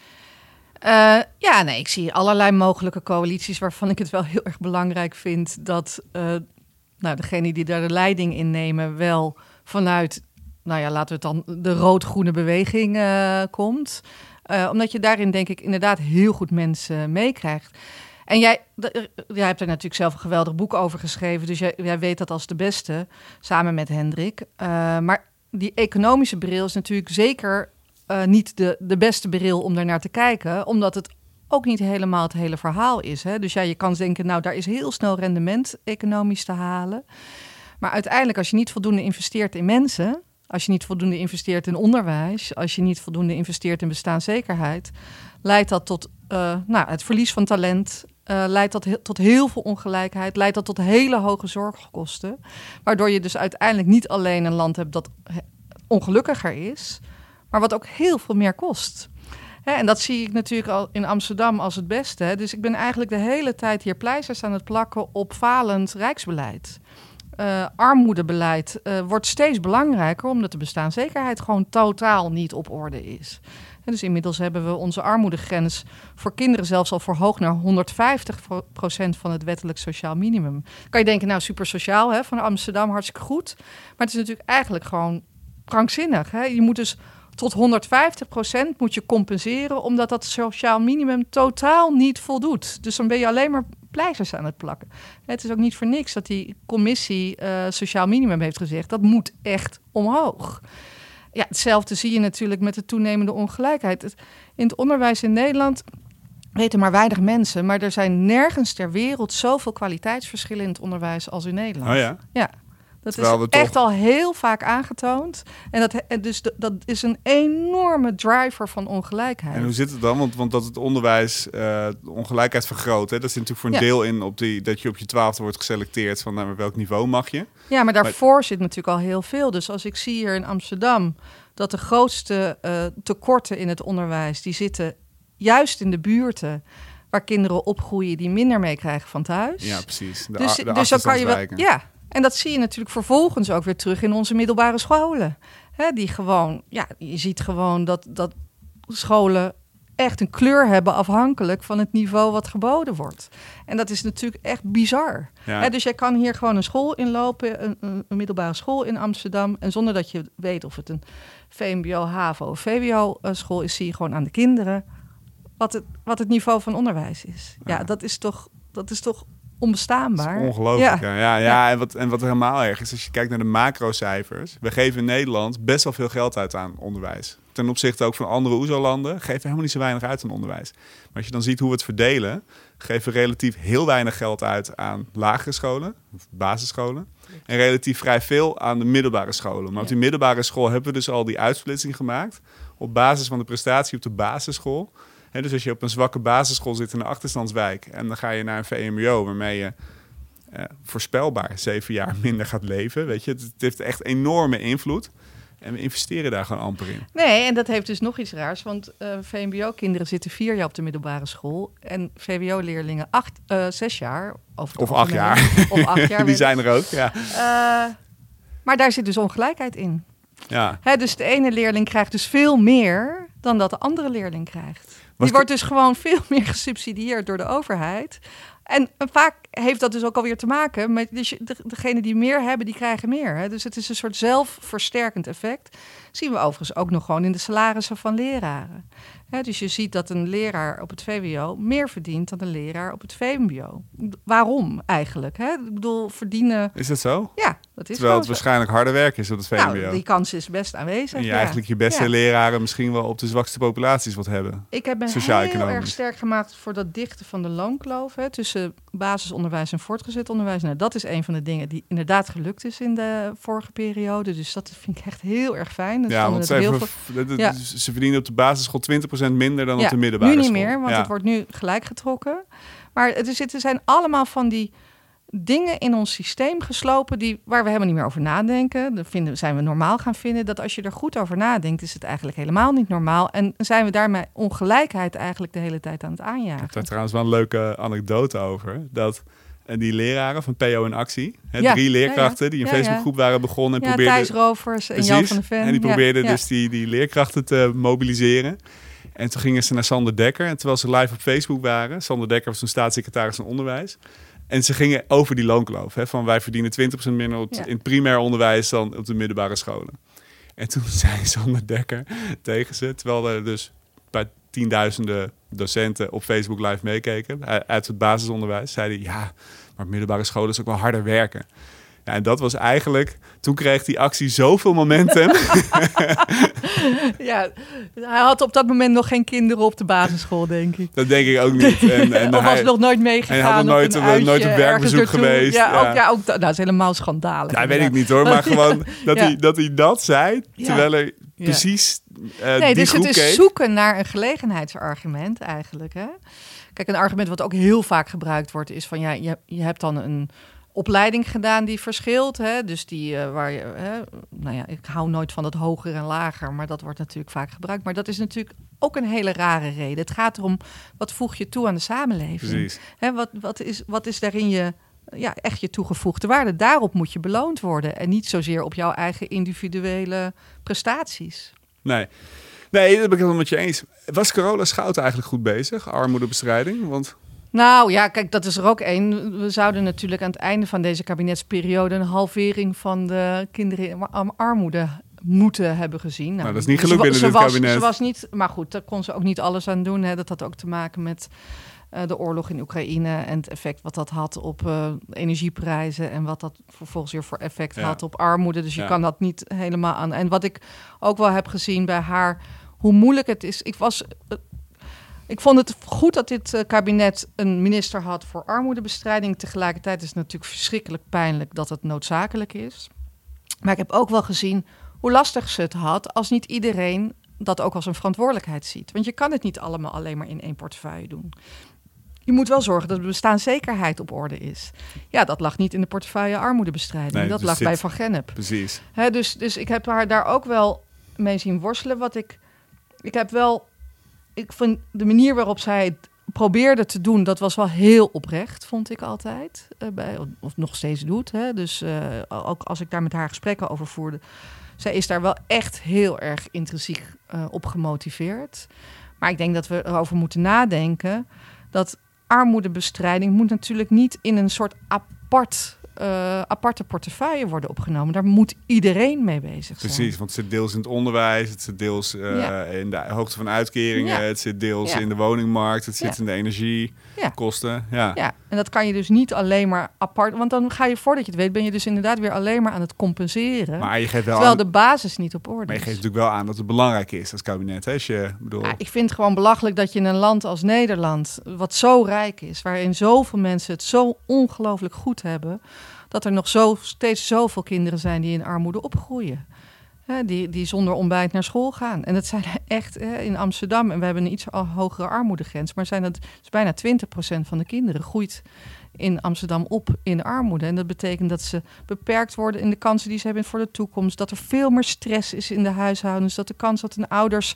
Uh, ja, nee, ik zie allerlei mogelijke coalities waarvan ik het wel heel erg belangrijk vind dat uh, nou, degene die daar de leiding in nemen wel vanuit, nou ja, laten we het dan de rood-groene beweging uh, komt. Uh, omdat je daarin denk ik inderdaad heel goed mensen meekrijgt. En jij, d- jij hebt er natuurlijk zelf een geweldig boek over geschreven, dus jij, jij weet dat als de beste, samen met Hendrik. Uh, maar die economische bril is natuurlijk zeker... Uh, niet de, de beste bril om daarnaar te kijken, omdat het ook niet helemaal het hele verhaal is. Hè? Dus ja, je kan denken, nou, daar is heel snel rendement economisch te halen. Maar uiteindelijk, als je niet voldoende investeert in mensen, als je niet voldoende investeert in onderwijs, als je niet voldoende investeert in bestaanszekerheid, leidt dat tot uh, nou, het verlies van talent, uh, leidt dat he- tot heel veel ongelijkheid, leidt dat tot hele hoge zorgkosten, waardoor je dus uiteindelijk niet alleen een land hebt dat he- ongelukkiger is, maar wat ook heel veel meer kost. Hè, en dat zie ik natuurlijk al in Amsterdam als het beste. Hè. Dus ik ben eigenlijk de hele tijd hier pleisters aan het plakken op falend rijksbeleid. Uh, armoedebeleid uh, wordt steeds belangrijker omdat de bestaanszekerheid gewoon totaal niet op orde is. En dus inmiddels hebben we onze armoedegrens voor kinderen zelfs al verhoogd naar honderdvijftig procent van het wettelijk sociaal minimum. Kan je denken, nou super sociaal hè, van Amsterdam, hartstikke goed. Maar het is natuurlijk eigenlijk gewoon krankzinnig. Hè? Je moet dus tot honderdvijftig procent moet je compenseren omdat dat sociaal minimum totaal niet voldoet. Dus dan ben je alleen maar pleisters aan het plakken. Het is ook niet voor niks dat die commissie uh, sociaal minimum heeft gezegd, dat moet echt omhoog. Ja, hetzelfde zie je natuurlijk met de toenemende ongelijkheid. Het, in het onderwijs in Nederland weten maar weinig mensen, maar er zijn nergens ter wereld zoveel kwaliteitsverschillen in het onderwijs als in Nederland. Oh ja? Ja. Dat Terwijl is toch... echt al heel vaak aangetoond. En dat, en dus de, dat is een enorme driver van ongelijkheid. En hoe zit het dan? Want, want dat het onderwijs uh, de ongelijkheid vergroot. Hè? Dat zit natuurlijk voor een ja. deel in op die, dat je op je twaalfde wordt geselecteerd van naar welk niveau mag je. Ja, maar daarvoor maar... zit natuurlijk al heel veel. Dus als ik zie hier in Amsterdam dat de grootste uh, tekorten in het onderwijs, die zitten juist in de buurten waar kinderen opgroeien die minder meekrijgen van thuis. Ja, precies. De, dus de dus dan kan je wel, ja. En dat zie je natuurlijk vervolgens ook weer terug in onze middelbare scholen. Hè, die gewoon, ja, je ziet gewoon dat, dat scholen echt een kleur hebben afhankelijk van het niveau wat geboden wordt. En dat is natuurlijk echt bizar. Ja. Hè, dus jij kan hier gewoon een school inlopen, een, een, een middelbare school in Amsterdam. En zonder dat je weet of het een V M B O, H A V O of V W O-school is, zie je gewoon aan de kinderen wat het, wat het niveau van onderwijs is. Ja, ja dat is toch, dat is toch onbestaanbaar. Dat is ongelooflijk. Ja, ja, ja, ja. En, wat, en wat helemaal erg is, als je kijkt naar de macrocijfers. We geven in Nederland best wel veel geld uit aan onderwijs. Ten opzichte ook van andere O E S O-landen geven we helemaal niet zo weinig uit aan onderwijs. Maar als je dan ziet hoe we het verdelen, geven we relatief heel weinig geld uit aan lagere scholen, of basisscholen. En relatief vrij veel aan de middelbare scholen. Maar ja. op die middelbare school hebben we dus al die uitsplitsing gemaakt op basis van de prestatie op de basisschool. He, dus als je op een zwakke basisschool zit in een achterstandswijk en dan ga je naar een V M B O waarmee je uh, voorspelbaar zeven jaar minder gaat leven, weet je, het, het heeft echt enorme invloed en we investeren daar gewoon amper in. Nee, en dat heeft dus nog iets raars, want uh, V M B O-kinderen zitten vier jaar op de middelbare school en V W O-leerlingen acht, uh, zes jaar. Over of acht jaar. Of acht jaar. Die zijn er ook, ja. Uh, maar daar zit dus ongelijkheid in. Ja. He, dus de ene leerling krijgt dus veel meer dan dat de andere leerling krijgt. Die wordt dus gewoon veel meer gesubsidieerd door de overheid. En vaak heeft dat dus ook alweer te maken met dus de, degene die meer hebben, die krijgen meer. Hè? Dus het is een soort zelfversterkend effect. Dat zien we overigens ook nog gewoon in de salarissen van leraren. Hè? Dus je ziet dat een leraar op het V W O meer verdient dan een leraar op het V M B O. Waarom eigenlijk? Hè? Ik bedoel, verdienen... Is dat zo? Ja, dat is Terwijl het zo. waarschijnlijk harder werk is op het V M B O. Nou, die kans is best aanwezig. En je ja. eigenlijk je beste ja. leraren misschien wel op de zwakste populaties wat hebben. Ik heb me heel erg sterk gemaakt voor dat dichten van de loonkloof hè, tussen basisonderwijs en voortgezet onderwijs. Nou, dat is een van de dingen die inderdaad gelukt is in de vorige periode. Dus dat vind ik echt heel erg fijn. Dat ja, want ze, heel veel... veel... de, ja. ze verdienen op de basisschool twintig procent minder dan ja, op de middelbare school. school. Nu niet meer, want ja. het wordt nu gelijk getrokken. Maar er, zitten, er zijn allemaal van die dingen in ons systeem geslopen die, waar we helemaal niet meer over nadenken. Dat vinden, zijn we normaal gaan vinden. Dat als je er goed over nadenkt, is het eigenlijk helemaal niet normaal. En zijn we daarmee ongelijkheid eigenlijk de hele tijd aan het aanjagen. Ik heb daar trouwens wel een leuke anekdote over. Dat en die leraren van P O in Actie, hè, ja, drie leerkrachten ja, ja. die een ja, Facebookgroep waren begonnen. En ja, probeerden, Thijs Rovers en precies, Jan van der Ven. En die probeerden ja, dus ja. die, die leerkrachten te mobiliseren. En toen gingen ze naar Sander Dekker. En terwijl ze live op Facebook waren, Sander Dekker was toen staatssecretaris van Onderwijs. En ze gingen over die loonkloof. Hè, van wij verdienen twintig procent minder op ja. in het primair onderwijs dan op de middelbare scholen. En toen zei Sander Dekker tegen ze, terwijl er dus bij tienduizenden docenten op Facebook live meekeken uit het basisonderwijs, zei hij, ja, maar middelbare scholen is ook wel harder werken. Ja, en dat was eigenlijk... Toen kreeg die actie zoveel momentum. Ja, hij had op dat moment nog geen kinderen op de basisschool, denk ik. Dat denk ik ook niet. En, en of was hij, nog nooit meegegaan. En hij had nog nooit, op, een nooit op werkbezoek geweest. Ja, ja. Ook, ja ook, dat nou, is helemaal schandalig. Ja, weet ik niet hoor. Maar gewoon dat, ja. hij, dat hij dat zei, terwijl er ja. precies uh, nee, die dus groep het is keek. zoeken naar een gelegenheidsargument eigenlijk. Hè? Kijk, een argument wat ook heel vaak gebruikt wordt is van... ja, je, je hebt dan een... opleiding gedaan die verschilt. Hè? Dus die uh, waar je... Hè? Nou ja, ik hou nooit van dat hoger en lager, maar dat wordt natuurlijk vaak gebruikt. Maar dat is natuurlijk ook een hele rare reden. Het gaat erom, wat voeg je toe aan de samenleving? Precies. Hè, wat, wat, is, wat is daarin je, ja, echt je toegevoegde waarde? Daarop moet je beloond worden. En niet zozeer op jouw eigen individuele prestaties. Nee. Nee, dat ben ik helemaal met je eens. Was Carola Schouten eigenlijk goed bezig? Armoedebestrijding? Want... Nou ja, kijk, dat is er ook één. We zouden natuurlijk aan het einde van deze kabinetsperiode een halvering van de kinderen in armoede moeten hebben gezien. Nou, nou, dat is niet gelukt binnen ze, dit was, kabinet. Ze was niet, maar goed, daar kon ze ook niet alles aan doen. Hè. Dat had ook te maken met uh, de oorlog in Oekraïne en het effect wat dat had op uh, energieprijzen en wat dat vervolgens weer voor effect ja. had op armoede. Dus je ja. kan dat niet helemaal aan. En wat ik ook wel heb gezien bij haar, hoe moeilijk het is. Ik was... Uh, Ik vond het goed dat dit uh, kabinet een minister had voor armoedebestrijding. Tegelijkertijd is het natuurlijk verschrikkelijk pijnlijk dat het noodzakelijk is. Maar ik heb ook wel gezien hoe lastig ze het had als niet iedereen dat ook als een verantwoordelijkheid ziet. Want je kan het niet allemaal alleen maar in één portefeuille doen. Je moet wel zorgen dat de bestaanszekerheid op orde is. Ja, dat lag niet in de portefeuille armoedebestrijding. Nee, dat dus lag dit... bij Van Gennep. Precies. Hè, dus, dus ik heb haar daar ook wel mee zien worstelen. Wat ik, ik heb wel... Ik vind de manier waarop zij het probeerde te doen, dat was wel heel oprecht, vond ik altijd. Uh, bij, of nog steeds doet. Hè. Dus uh, ook als ik daar met haar gesprekken over voerde. Zij is daar wel echt heel erg intrinsiek uh, op gemotiveerd. Maar ik denk dat we erover moeten nadenken. Dat armoedebestrijding moet natuurlijk niet in een soort apart... Uh, aparte portefeuille worden opgenomen. Daar moet iedereen mee bezig zijn. Precies, want het zit deels in het onderwijs, het zit deels uh, ja. in de hoogte van uitkeringen, ja. het zit deels ja. in de woningmarkt, het zit ja. in de energiekosten. Ja. Ja. ja, en dat kan je dus niet alleen maar apart, want dan ga je voordat je het weet, ben je dus inderdaad weer alleen maar aan het compenseren. Maar je geeft wel terwijl aan, de basis niet op orde is. Maar je geeft natuurlijk wel aan dat het belangrijk is als kabinet. Hè? Als je, bedoel... ja, ik vind het gewoon belachelijk dat je in een land als Nederland, wat zo rijk is, waarin zoveel mensen het zo ongelooflijk goed hebben, dat er nog zo, steeds zoveel kinderen zijn die in armoede opgroeien. Hè, die, die zonder ontbijt naar school gaan. En dat zijn echt hè, in Amsterdam. En we hebben een iets hogere armoedegrens. Maar zijn dat, dus bijna twintig procent van de kinderen groeit in Amsterdam op in armoede. En dat betekent dat ze beperkt worden in de kansen die ze hebben voor de toekomst. Dat er veel meer stress is in de huishoudens. Dat de kans dat hun ouders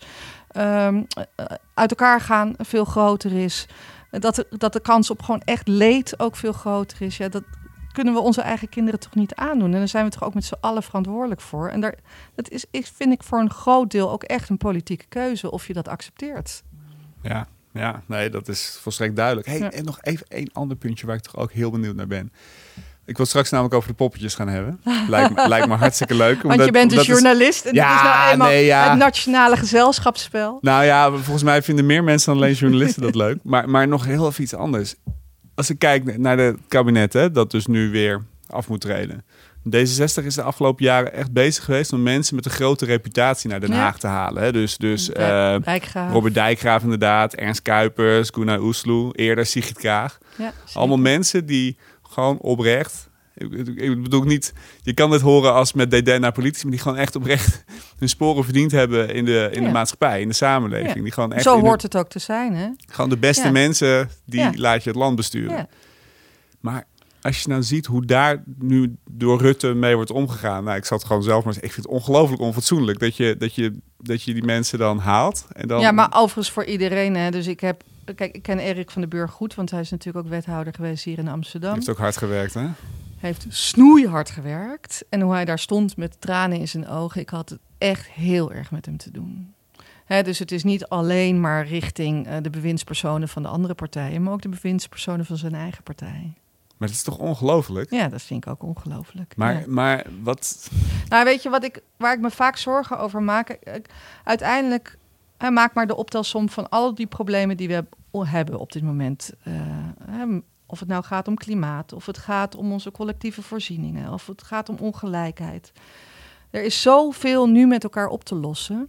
um, uit elkaar gaan veel groter is. Dat de, dat de kans op gewoon echt leed ook veel groter is. Ja, dat kunnen we onze eigen kinderen toch niet aandoen. En daar zijn we toch ook met z'n allen verantwoordelijk voor. En daar, dat is, ik vind ik voor een groot deel ook echt een politieke keuze of je dat accepteert. Ja, ja, nee, dat is volstrekt duidelijk. Hey, ja. En nog even één ander puntje waar ik toch ook heel benieuwd naar ben. Ik wil straks namelijk over de poppetjes gaan hebben. Lijkt me, lijkt me hartstikke leuk. Want omdat, je bent dus journalist is, en ja, dit is nou eenmaal nee, ja. het nationale gezelschapsspel. Nou ja, volgens mij vinden meer mensen dan alleen journalisten dat leuk. Maar, maar nog heel even iets anders. Als ik kijk naar het kabinet, hè, dat dus nu weer af moet treden. D zesenzestig is de afgelopen jaren echt bezig geweest om mensen met een grote reputatie naar Den Haag ja. te halen. Hè. Dus, dus uh, Dijkgraaf. Robert Dijkgraaf inderdaad, Ernst Kuipers, Gunnar Oesloe, eerder Sigrid Kaag. Ja, allemaal mensen die gewoon oprecht... Ik, ik bedoel niet, je kan dit horen als met dédain naar politici, maar die gewoon echt oprecht hun sporen verdiend hebben in de, in ja. de maatschappij, in de samenleving. Ja. Die gewoon echt Zo hoort de, het ook te zijn, hè? Gewoon de beste ja. mensen, die ja. laat je het land besturen. Ja. Maar als je nou ziet hoe daar nu door Rutte mee wordt omgegaan, nou, ik zat gewoon zelf maar, ik vind het ongelooflijk onfatsoenlijk dat je, dat je, dat je die mensen dan haalt. En dan... Ja, maar overigens voor iedereen, hè? Dus ik heb, kijk, ik ken Erik van den Burg goed, want hij is natuurlijk ook wethouder geweest hier in Amsterdam. Hij heeft ook hard gewerkt, hè? Hij heeft snoeihard gewerkt. En hoe hij daar stond met tranen in zijn ogen, ik had het echt heel erg met hem te doen. Hè, dus het is niet alleen maar richting uh, de bewindspersonen van de andere partijen, maar ook de bewindspersonen van zijn eigen partij. Maar het is toch ongelooflijk? Ja, dat vind ik ook ongelooflijk. Maar, ja. maar wat... Nou, weet je wat ik, waar ik me vaak zorgen over maak? Uiteindelijk, hè, maak maar de optelsom van al die problemen die we hebben op dit moment. Uh, hè, Of het nou gaat om klimaat, of het gaat om onze collectieve voorzieningen, of het gaat om ongelijkheid. Er is zoveel nu met elkaar op te lossen.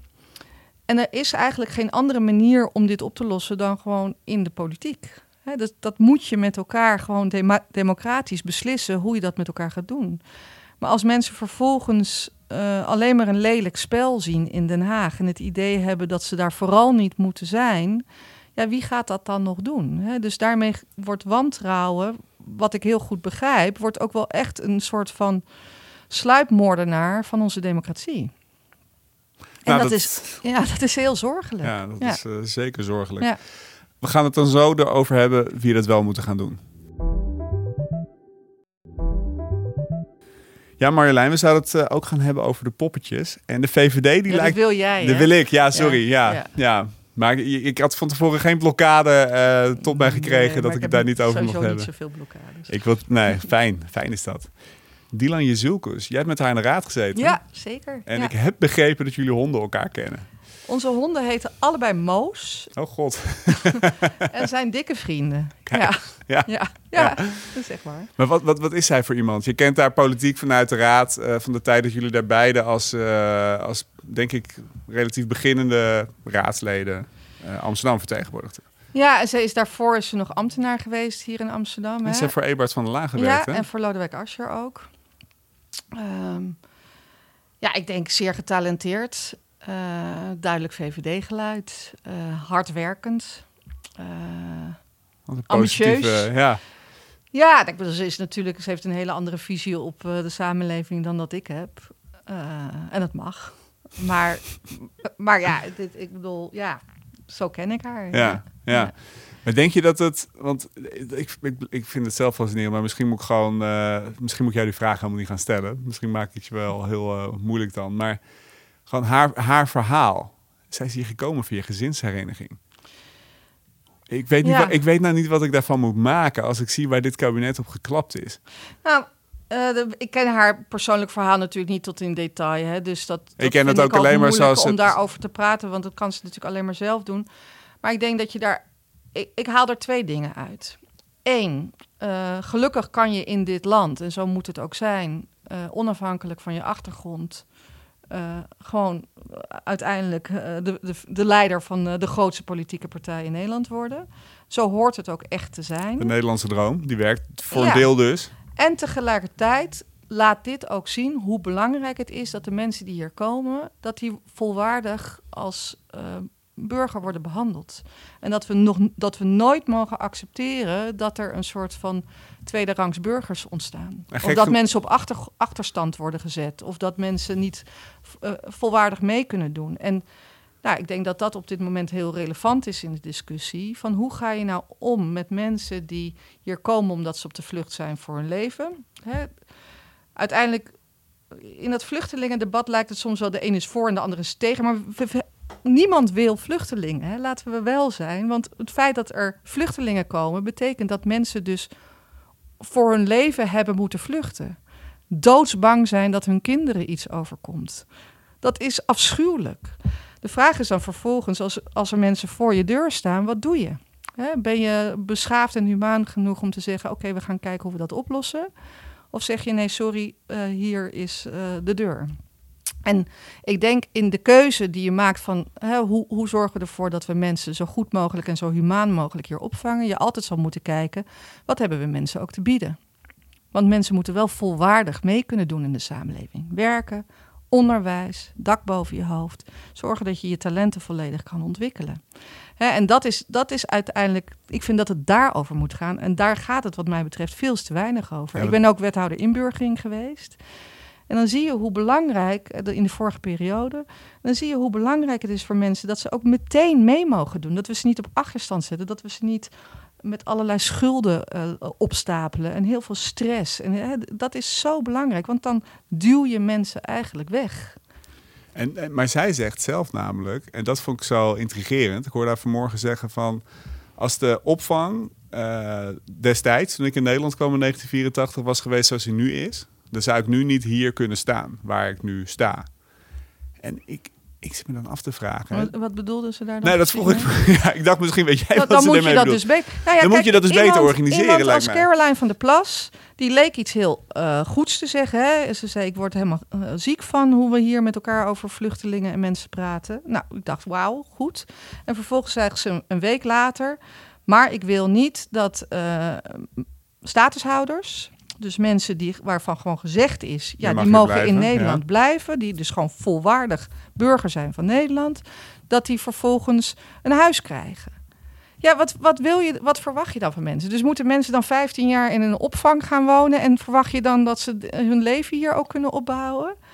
En er is eigenlijk geen andere manier om dit op te lossen dan gewoon in de politiek. He, dat, dat moet je met elkaar gewoon dem- democratisch beslissen hoe je dat met elkaar gaat doen. Maar als mensen vervolgens uh, alleen maar een lelijk spel zien in Den Haag en het idee hebben dat ze daar vooral niet moeten zijn, ja, wie gaat dat dan nog doen? Hè? Dus daarmee wordt wantrouwen, wat ik heel goed begrijp, wordt ook wel echt een soort van sluipmoordenaar van onze democratie. nou, dat, dat, is, ja, dat is heel zorgelijk. Ja, dat ja. is uh, zeker zorgelijk. Ja. We gaan het dan zo erover hebben wie dat wel moeten gaan doen. Ja, Marjolein, we zouden het uh, ook gaan hebben over de poppetjes. En de V V D die ja, lijkt... dat wil jij, Dat hè? wil ik, ja, sorry. Ja, ja. Ja. ja. Maar ik, ik had van tevoren geen blokkade uh, tot mij gekregen nee, dat ik het daar niet over mocht hebben. niet zoveel blokkades. Ik wil, nee, fijn. Fijn is dat. Dilan Jezielkus, jij hebt met haar in de raad gezeten. Ja, zeker. En ja. ik heb begrepen dat jullie honden elkaar kennen. Onze honden heten allebei Moos. Oh god. En zijn dikke vrienden. Kijk, ja. Ja. Ja. Ja. Ja. Dat is echt waar. Maar wat, wat, wat is zij voor iemand? Je kent haar politiek vanuit de raad. Uh, van de tijd dat jullie daar beide als, uh, als denk ik, relatief beginnende raadsleden uh, Amsterdam vertegenwoordigden. Ja, en ze is daarvoor is ze nog ambtenaar geweest hier in Amsterdam. En ze heeft voor Eberhard van der Laan gewerkt, Ja, hè? en voor Lodewijk Asscher ook. Um, ja, ik denk zeer getalenteerd. Uh, duidelijk V V D-geluid. Uh, hardwerkend. Uh, ambitieus. Ja. Ja, ik bedoel, ze is natuurlijk, ze heeft een hele andere visie op uh, de samenleving dan dat ik heb. Uh, en dat mag. Maar, maar ja, dit, ik bedoel, ja, zo ken ik haar. Ja, ja. ja. Maar denk je dat het, want ik, ik, ik vind het zelf fascinerend, maar misschien moet ik gewoon, uh, misschien moet jij die vraag helemaal niet gaan stellen. Misschien maak ik je wel heel uh, moeilijk dan. Maar gewoon haar, haar verhaal. Zij is hier gekomen via gezinshereniging. Ik weet, niet ja. wat, ik weet nou niet wat ik daarvan moet maken als ik zie waar dit kabinet op geklapt is. Nou, uh, de, ik ken haar persoonlijk verhaal natuurlijk niet tot in detail. Hè, dus dat, dat ik ken het ook ik alleen maar zoals om het... daarover te praten, want dat kan ze natuurlijk alleen maar zelf doen. Maar ik denk dat je daar... Ik, ik haal er twee dingen uit. Eén, uh, gelukkig kan je in dit land, en zo moet het ook zijn, uh, onafhankelijk van je achtergrond, uh, gewoon uh, uiteindelijk uh, de, de, de leider van uh, de grootste politieke partij in Nederland worden. Zo hoort het ook echt te zijn. De Nederlandse droom, die werkt voor ja. een deel dus. En tegelijkertijd laat dit ook zien hoe belangrijk het is dat de mensen die hier komen, dat die volwaardig als uh, burger worden behandeld. En dat we, nog, dat we nooit mogen accepteren dat er een soort van tweederangs burgers ontstaan. Of dat ge- mensen op achter, achterstand worden gezet. Of dat mensen niet uh, volwaardig mee kunnen doen. En nou, ik denk dat dat op dit moment heel relevant is in de discussie. Van hoe ga je nou om met mensen die hier komen omdat ze op de vlucht zijn voor hun leven? Hè? Uiteindelijk, in dat vluchtelingendebat lijkt het soms wel de een is voor en de andere is tegen. Maar we, we, niemand wil vluchtelingen, hè? Laten we wel zijn. Want het feit dat er vluchtelingen komen, betekent dat mensen dus voor hun leven hebben moeten vluchten. Doodsbang zijn dat hun kinderen iets overkomt. Dat is afschuwelijk. De vraag is dan vervolgens, als, als er mensen voor je deur staan, wat doe je? Hè? Ben je beschaafd en humaan genoeg om te zeggen, oké, okay, we gaan kijken hoe we dat oplossen? Of zeg je, nee, sorry, uh, hier is uh, de deur. En ik denk in de keuze die je maakt van hè, hoe, hoe zorgen we ervoor dat we mensen zo goed mogelijk en zo humaan mogelijk hier opvangen, je altijd zal moeten kijken, wat hebben we mensen ook te bieden? Want mensen moeten wel volwaardig mee kunnen doen in de samenleving. Werken, onderwijs, dak boven je hoofd. Zorgen dat je je talenten volledig kan ontwikkelen. Hè, en dat is, dat is uiteindelijk, ik vind dat het daarover moet gaan. En daar gaat het wat mij betreft veel te weinig over. Ja, ik ben ook wethouder inburgering geweest. En dan zie je hoe belangrijk, in de vorige periode, dan zie je hoe belangrijk het is voor mensen dat ze ook meteen mee mogen doen. Dat we ze niet op achterstand zetten, dat we ze niet met allerlei schulden uh, opstapelen en heel veel stress. En uh, dat is zo belangrijk, want dan duw je mensen eigenlijk weg. En, en, maar zij zegt zelf namelijk, en dat vond ik zo intrigerend, ik hoorde haar vanmorgen zeggen van, als de opvang uh, destijds, toen ik in Nederland kwam in negentien vierentachtig, was geweest zoals hij nu is, dan zou ik nu niet hier kunnen staan, waar ik nu sta. En ik, ik zit me dan af te vragen. Wat, wat bedoelde ze daar dan? Nee, dat vroeg ik. Ja, ik dacht misschien weet jij dat, wat dan ze moet ermee je dat bedoelt. dus beter. Nou ja, dan kijk, moet je dat dus iemand, beter organiseren, iemand lijkt als mij. Caroline van der Plas, die leek iets heel uh, goeds te zeggen. Hè? Ze zei, ik word helemaal uh, ziek van hoe we hier met elkaar over vluchtelingen en mensen praten. Nou, ik dacht, wauw, goed. En vervolgens zei ze een week later, maar ik wil niet dat uh, statushouders, dus mensen die, waarvan gewoon gezegd is, ja, die mogen blijven, in Nederland ja. blijven, die dus gewoon volwaardig burger zijn van Nederland, dat die vervolgens een huis krijgen. Ja, wat, wat wil je, wat verwacht je dan van mensen? Dus moeten mensen dan vijftien jaar in een opvang gaan wonen en verwacht je dan dat ze hun leven hier ook kunnen opbouwen?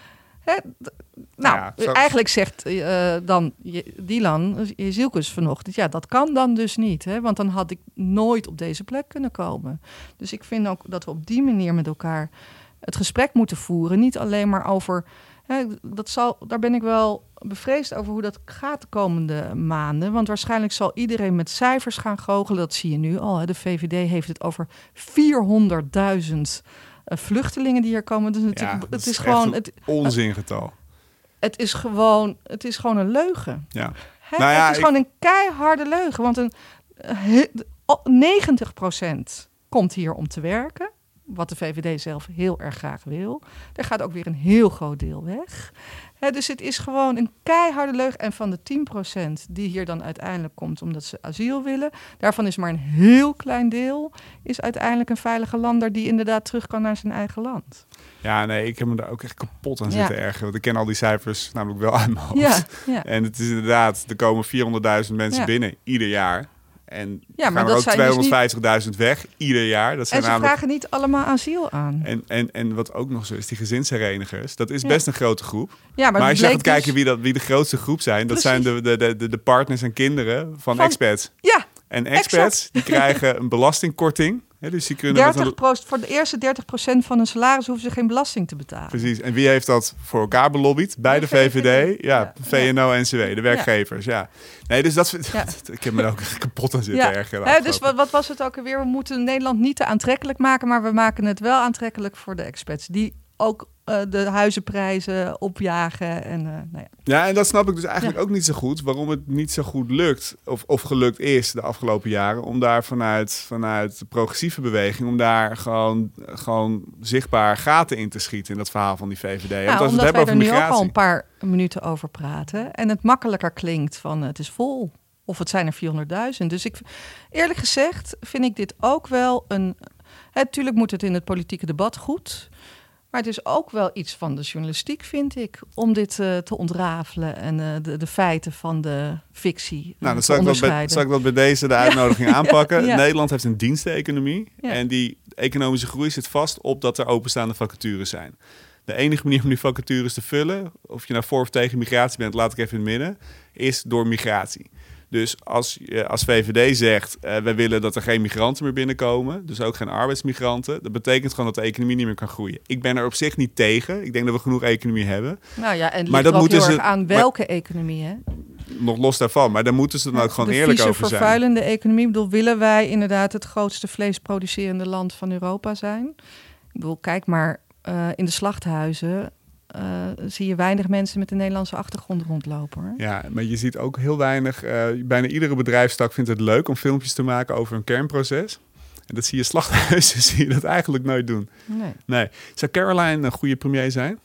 Hè, d- nou, Ja, zo- eigenlijk zegt uh, dan Je- Dylan Jezielkus vanochtend... ja, dat kan dan dus niet. Hè, want dan had ik nooit op deze plek kunnen komen. Dus ik vind ook dat we op die manier met elkaar het gesprek moeten voeren. Niet alleen maar over... Hè, dat zal, daar ben ik wel bevreesd over hoe dat gaat de komende maanden. Want waarschijnlijk zal iedereen met cijfers gaan goochelen. Dat zie je nu al. Hè. De V V D heeft het over vierhonderdduizend uh, vluchtelingen die hier komen. Dus natuurlijk, Ja, het is, is gewoon... echt Het, een onzingetal. het is gewoon, het is gewoon een leugen. Ja. Hè? Nou ja, het is ik- gewoon een keiharde leugen. Want een, he- negentig procent komt hier om te werken. Wat de V V D zelf heel erg graag wil. Er gaat ook weer een heel groot deel weg. Hè, dus het is gewoon een keiharde leugen. En van de tien procent die hier dan uiteindelijk komt omdat ze asiel willen... daarvan is maar een heel klein deel... is uiteindelijk een veilige lander die inderdaad terug kan naar zijn eigen land. Ja, nee, ik heb me daar ook echt kapot aan Ja. zitten ergeren. Want ik ken al die cijfers namelijk wel uit mijn hoofd. Ja, ja. En het is inderdaad, er komen vierhonderdduizend mensen Ja. binnen ieder jaar. En Ja, maar gaan er dat ook zijn dus tweehonderdvijftigduizend weg ieder jaar. Dat zijn En ze namelijk... vragen niet allemaal asiel aan. En, en, en wat ook nog zo is, die gezinsherenigers, dat is Ja. best een grote groep. Ja, Maar, het als je gaat bleek kijken dus- wie, dat, wie de grootste groep zijn, dat Precies. zijn de, de, de, de partners en kinderen van, Van- expats. Ja, En expats, die krijgen een belastingkorting. Hè, dus die kunnen met dertig een, procent, voor de eerste dertig procent van hun salaris hoeven ze geen belasting te betalen. precies. En wie heeft dat voor elkaar belobbyd? Bij de, De V V D. V V D. Ja, Ja. V N O N C W, de werkgevers. Ja. Nee, dus dat vind- Ja. ik heb me er ook echt kapot aan zitten Ja. ergeren. Hè, dus wat, wat was het ook alweer? We moeten Nederland niet te aantrekkelijk maken, maar we maken het wel aantrekkelijk voor de expats. Die ook uh, de huizenprijzen opjagen. En, uh, nou ja. Ja, en dat snap ik dus eigenlijk Ja. ook niet zo goed. Waarom het niet zo goed lukt, of, of gelukt is de afgelopen jaren, om daar vanuit, vanuit de progressieve beweging, om daar gewoon, gewoon zichtbaar gaten in te schieten in dat verhaal van die V V D. Nou, Want als we omdat het hebben wij over er nu ook al migratie. een paar minuten over praten. En het makkelijker klinkt van het is vol. Of het zijn er vierhonderdduizend. Dus ik, eerlijk gezegd vind ik dit ook wel een... Natuurlijk moet het in het politieke debat goed. Maar het is ook wel iets van de journalistiek, vind ik. Om dit uh, te ontrafelen en uh, de, de feiten van de fictie uh, Nou, dan te zal ik, dat bij, onderscheiden. zal ik dat bij deze de uitnodiging ja. aanpakken. Ja. Nederland heeft een diensteconomie. Ja. En die economische groei zit vast op dat er openstaande vacatures zijn. De enige manier om die vacatures te vullen, of je nou voor of tegen migratie bent, laat ik even in het midden, is door migratie. Dus als je als V V D zegt, uh, wij willen dat er geen migranten meer binnenkomen, dus ook geen arbeidsmigranten, dat betekent gewoon dat de economie niet meer kan groeien. Ik ben er op zich niet tegen. Ik denk dat we genoeg economie hebben. Nou ja, en het Maar ligt dat ook heel moeten erg ze- aan welke economie, hè? Nog los daarvan, maar daar moeten ze dan ook gewoon de eerlijk vieze, over zijn. vervuilende economie. Ik bedoel, willen wij inderdaad het grootste vleesproducerende land van Europa zijn? Ik bedoel, kijk maar, uh, in de slachthuizen uh, zie je weinig mensen met een Nederlandse achtergrond rondlopen. Hoor. Ja, maar je ziet ook heel weinig. Uh, bijna iedere bedrijfstak vindt het leuk om filmpjes te maken over een kernproces. En dat zie je slachthuizen, zie je dat eigenlijk nooit doen. Nee. Nee. Zou Caroline een goede premier zijn?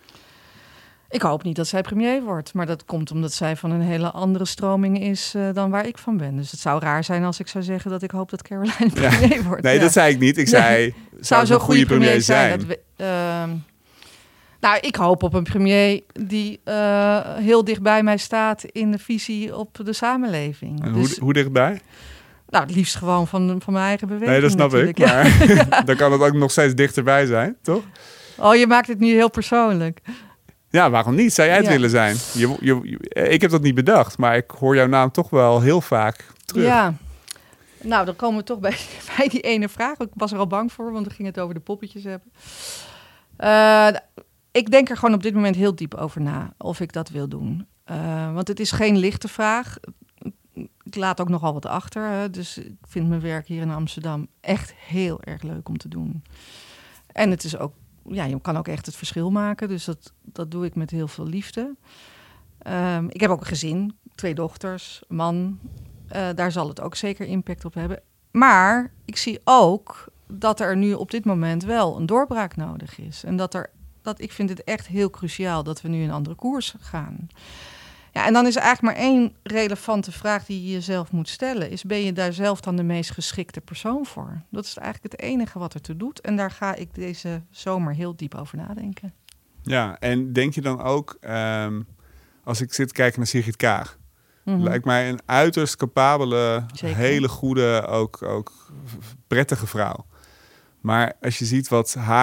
Ik hoop niet dat zij premier wordt. Maar dat komt omdat zij van een hele andere stroming is uh, dan waar ik van ben. Dus het zou raar zijn als ik zou zeggen dat ik hoop dat Caroline premier ja. wordt. Nee, ja. dat zei ik niet. Ik zei, nee. zou, zou ze een goede premier, premier zijn? zijn? Dat we, uh, nou, ik hoop op een premier die uh, heel dicht bij mij staat in de visie op de samenleving. En dus, hoe, hoe dichtbij? Nou, het liefst gewoon van, van mijn eigen beweging. Nee, dat snap natuurlijk. ik. Maar ja. dan kan het ook nog steeds dichterbij zijn, toch? Oh, je maakt het nu heel persoonlijk. Ja, waarom niet? Zou jij het ja. willen zijn? Je, je, je, ik heb dat niet bedacht, maar ik hoor jouw naam toch wel heel vaak terug. Ja. Nou, dan komen we toch bij, bij die ene vraag. Ik was er al bang voor, want dan ging het over de poppetjes hebben. Uh, ik denk er gewoon op dit moment heel diep over na of ik dat wil doen. Uh, want het is geen lichte vraag. Ik laat ook nogal wat achter. Hè? Dus ik vind mijn werk hier in Amsterdam echt heel erg leuk om te doen. En het is ook, ja, je kan ook echt het verschil maken. Dus dat, dat doe ik met heel veel liefde. Um, ik heb ook een gezin, twee dochters, een man. Uh, daar zal het ook zeker impact op hebben. Maar ik zie ook dat er nu op dit moment wel een doorbraak nodig is. En dat er, dat ik vind het echt heel cruciaal dat we nu een andere koers gaan. Ja, en dan is er eigenlijk maar één relevante vraag die je jezelf moet stellen. Is, ben je daar zelf dan de meest geschikte persoon voor? Dat is eigenlijk het enige wat ertoe doet. En daar ga ik deze zomer heel diep over nadenken. Ja, en denk je dan ook, um, als ik zit te kijken naar Sigrid Kaag, mm-hmm. lijkt mij een uiterst capabele, Zeker. hele goede, ook, ook prettige vrouw. Maar als je ziet wat haar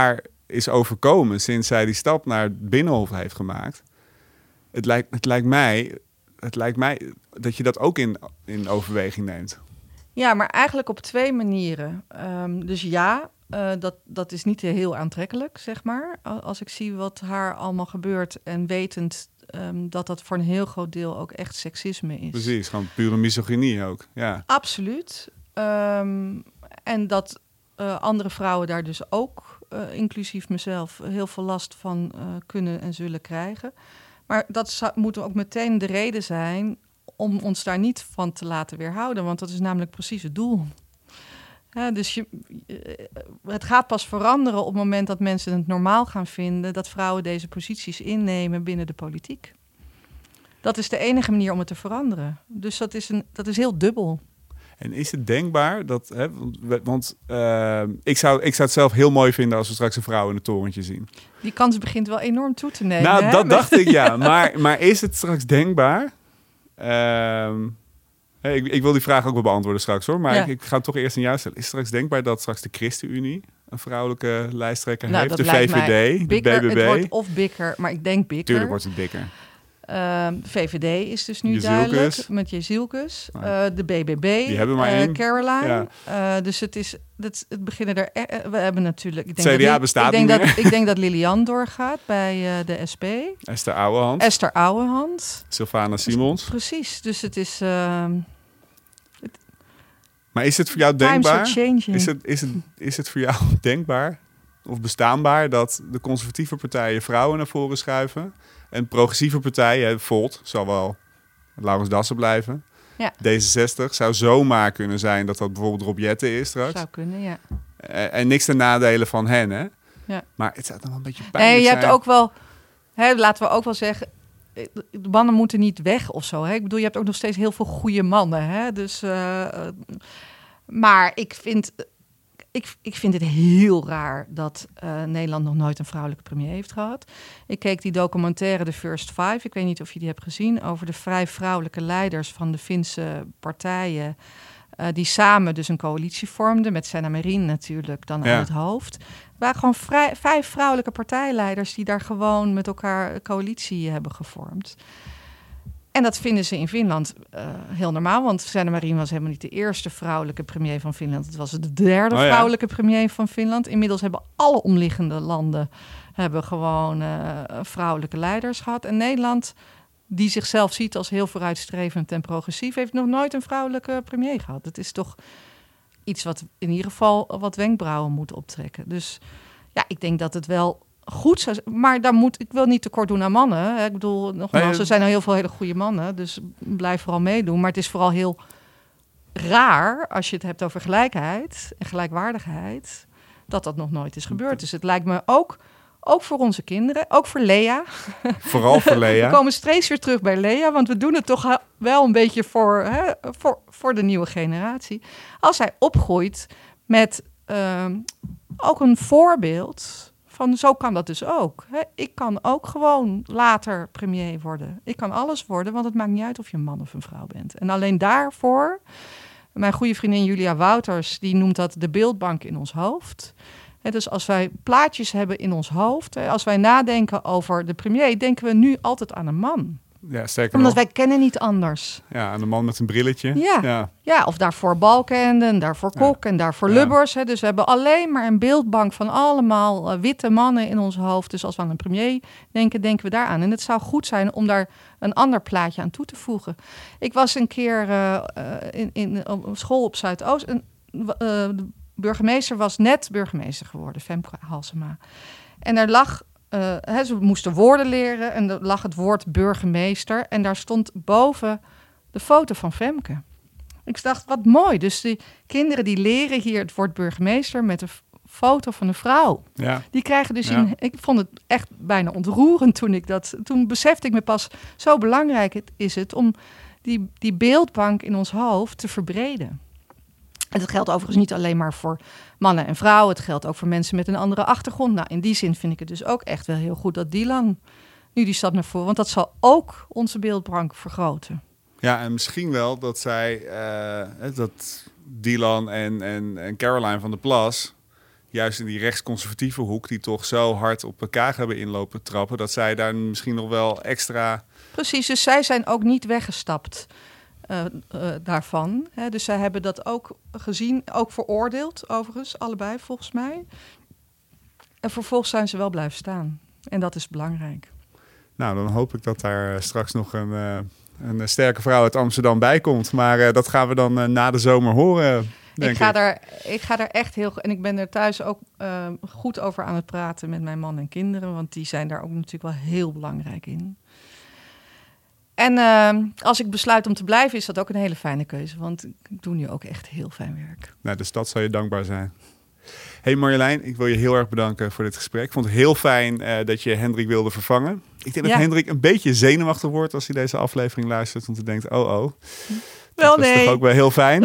is overkomen sinds zij die stap naar het Binnenhof heeft gemaakt. Het lijkt, het lijkt mij, het lijkt mij dat je dat ook in, in overweging neemt. Ja, maar eigenlijk op twee manieren. Um, dus ja, uh, dat, dat is niet heel aantrekkelijk, zeg maar. Als ik zie wat haar allemaal gebeurt en wetend um, dat dat voor een heel groot deel ook echt seksisme is. Precies, gewoon pure misogynie ook. Ja. Absoluut. Um, en dat uh, andere vrouwen daar dus ook, uh, inclusief mezelf, heel veel last van uh, kunnen en zullen krijgen. Maar dat zou, moet ook meteen de reden zijn om ons daar niet van te laten weerhouden. Want dat is namelijk precies het doel. Ja, dus je, het gaat pas veranderen op het moment dat mensen het normaal gaan vinden dat vrouwen deze posities innemen binnen de politiek. Dat is de enige manier om het te veranderen. Dus dat is, een, dat is heel dubbel. En is het denkbaar dat... Hè, want uh, ik, zou, ik zou het zelf heel mooi vinden als we straks een vrouw in het torentje zien. Die kans begint wel enorm toe te nemen. Nou, hè? dat dacht ik, ja. Maar, maar is het straks denkbaar... Uh, ik, ik wil die vraag ook wel beantwoorden straks hoor, maar ja. ik, ik ga het toch eerst aan jou stellen. Is het straks denkbaar dat straks de ChristenUnie een vrouwelijke lijsttrekker nou, heeft? De V V D, bikker, de B B B? Het wordt of bikker, maar ik denk bikker. Tuurlijk wordt het bikker. Uh, V V D is dus nu Jezielkus. duidelijk, met Jezielkus. Uh, de B B B, die hebben maar uh, één. Caroline. Ja. Uh, dus het is, het, het beginnen er... Uh, we hebben natuurlijk... Ik denk C D A dat, bestaat ik denk niet dat, meer. Ik denk dat Lilian doorgaat bij uh, de S P. Esther Ouwehand. Esther Ouwehand. Sylvana Simons. Precies, dus het is... Uh, het, maar is het voor jou denkbaar? Is het, is, het, is het voor jou denkbaar of bestaanbaar dat de conservatieve partijen vrouwen naar voren schuiven en progressieve partijen, Volt, zal wel Laurens Dassen blijven. Ja. D zesenzestig zou zomaar kunnen zijn dat dat bijvoorbeeld Rob Jetten is straks. Zou kunnen, ja. En, en niks ten nadele van hen, hè? Ja. Maar het zou dan wel een beetje pijnlijk nee, je zijn. hebt ook wel, hè, laten we ook wel zeggen, de mannen moeten niet weg of zo. Hè? Ik bedoel, je hebt ook nog steeds heel veel goede mannen. Hè? Dus, uh, maar ik vind, ik, ik vind het heel raar dat uh, Nederland nog nooit een vrouwelijke premier heeft gehad. Ik keek die documentaire The First Five. Ik weet niet of je die hebt gezien. Over de vrij vrouwelijke leiders van de Finse partijen. Uh, die samen dus een coalitie vormden. Met Sanna Marin natuurlijk dan ja. aan het hoofd. Het waren gewoon vrij, vijf vrouwelijke partijleiders die daar gewoon met elkaar een coalitie hebben gevormd. En dat vinden ze in Finland uh, heel normaal. Want Sanna Marin was helemaal niet de eerste vrouwelijke premier van Finland. Het was de derde oh, ja. vrouwelijke premier van Finland. Inmiddels hebben alle omliggende landen hebben gewoon uh, vrouwelijke leiders gehad. En Nederland, die zichzelf ziet als heel vooruitstrevend en progressief, heeft nog nooit een vrouwelijke premier gehad. Dat is toch iets wat in ieder geval wat wenkbrauwen moet optrekken. Dus ja, ik denk dat het wel goed zou zijn. Maar daar moet, ik wil niet tekort doen aan mannen. Hè. Ik bedoel, nogmaals, nee, er zijn al heel veel hele goede mannen. Dus blijf vooral meedoen. Maar het is vooral heel raar, als je het hebt over gelijkheid en gelijkwaardigheid, dat dat nog nooit is gebeurd. Dus het lijkt me ook, ook voor onze kinderen, ook voor Lea. Vooral voor Lea. We komen steeds weer terug bij Lea, want we doen het toch wel een beetje voor, hè, voor, voor de nieuwe generatie. Als zij opgroeit met uh, ook een voorbeeld van zo kan dat dus ook. Hè. Ik kan ook gewoon later premier worden. Ik kan alles worden, want het maakt niet uit of je een man of een vrouw bent. En alleen daarvoor, mijn goede vriendin Julia Wouters, die noemt dat de beeldbank in ons hoofd. He, dus als wij plaatjes hebben in ons hoofd, he, als wij nadenken over de premier, denken we nu altijd aan een man. Ja, zeker. Omdat nog. wij kennen niet anders. Ja, aan de man met een brilletje. Ja, ja. ja of daarvoor Balkenende, en daarvoor Kok ja. en daarvoor ja. Lubbers. He. Dus we hebben alleen maar een beeldbank van allemaal uh, witte mannen in ons hoofd. Dus als we aan een premier denken, denken we daaraan. En het zou goed zijn om daar een ander plaatje aan toe te voegen. Ik was een keer uh, in, in, op school op Zuidoost. En, uh, de burgemeester was net burgemeester geworden, Femke Halsema. En er lag, uh, he, ze moesten woorden leren en er lag het woord burgemeester. En daar stond boven de foto van Femke. Ik dacht, wat mooi. Dus die kinderen die leren hier het woord burgemeester met een foto van een vrouw. Ja. Die krijgen dus ja. in... Ik vond het echt bijna ontroerend toen ik dat... Toen besefte ik me pas, zo belangrijk is het om die, die beeldbank in ons hoofd te verbreden. En dat geldt overigens niet alleen maar voor mannen en vrouwen. Het geldt ook voor mensen met een andere achtergrond. Nou, in die zin vind ik het dus ook echt wel heel goed dat Dylan nu die stap naar voren. Want dat zal ook onze beeldbank vergroten. Ja, en misschien wel dat zij, uh, dat Dylan en, en, en Caroline van der Plas juist in die rechtsconservatieve hoek, die toch zo hard op elkaar hebben inlopen trappen, dat zij daar misschien nog wel extra... Precies, dus zij zijn ook niet weggestapt uh, uh, daarvan. Hè? Dus zij hebben dat ook gezien, ook veroordeeld overigens, allebei volgens mij. En vervolgens zijn ze wel blijven staan. En dat is belangrijk. Nou, dan hoop ik dat daar straks nog een, uh, een sterke vrouw uit Amsterdam bij komt. Maar uh, dat gaan we dan uh, na de zomer horen, denk ik. Ga ik. Daar, ik ga daar echt heel... En ik ben er thuis ook uh, goed over aan het praten met mijn man en kinderen. Want die zijn daar ook natuurlijk wel heel belangrijk in. En uh, als ik besluit om te blijven, is dat ook een hele fijne keuze. Want ik doe nu ook echt heel fijn werk. Nou, de stad zal je dankbaar zijn. Hey Marjolein, ik wil je heel erg bedanken voor dit gesprek. Ik vond het heel fijn uh, dat je Hendrik wilde vervangen. Ik denk dat ja. Hendrik een beetje zenuwachtig wordt als hij deze aflevering luistert. Want hij denkt, oh oh, wel, dat is nee. toch ook wel heel fijn.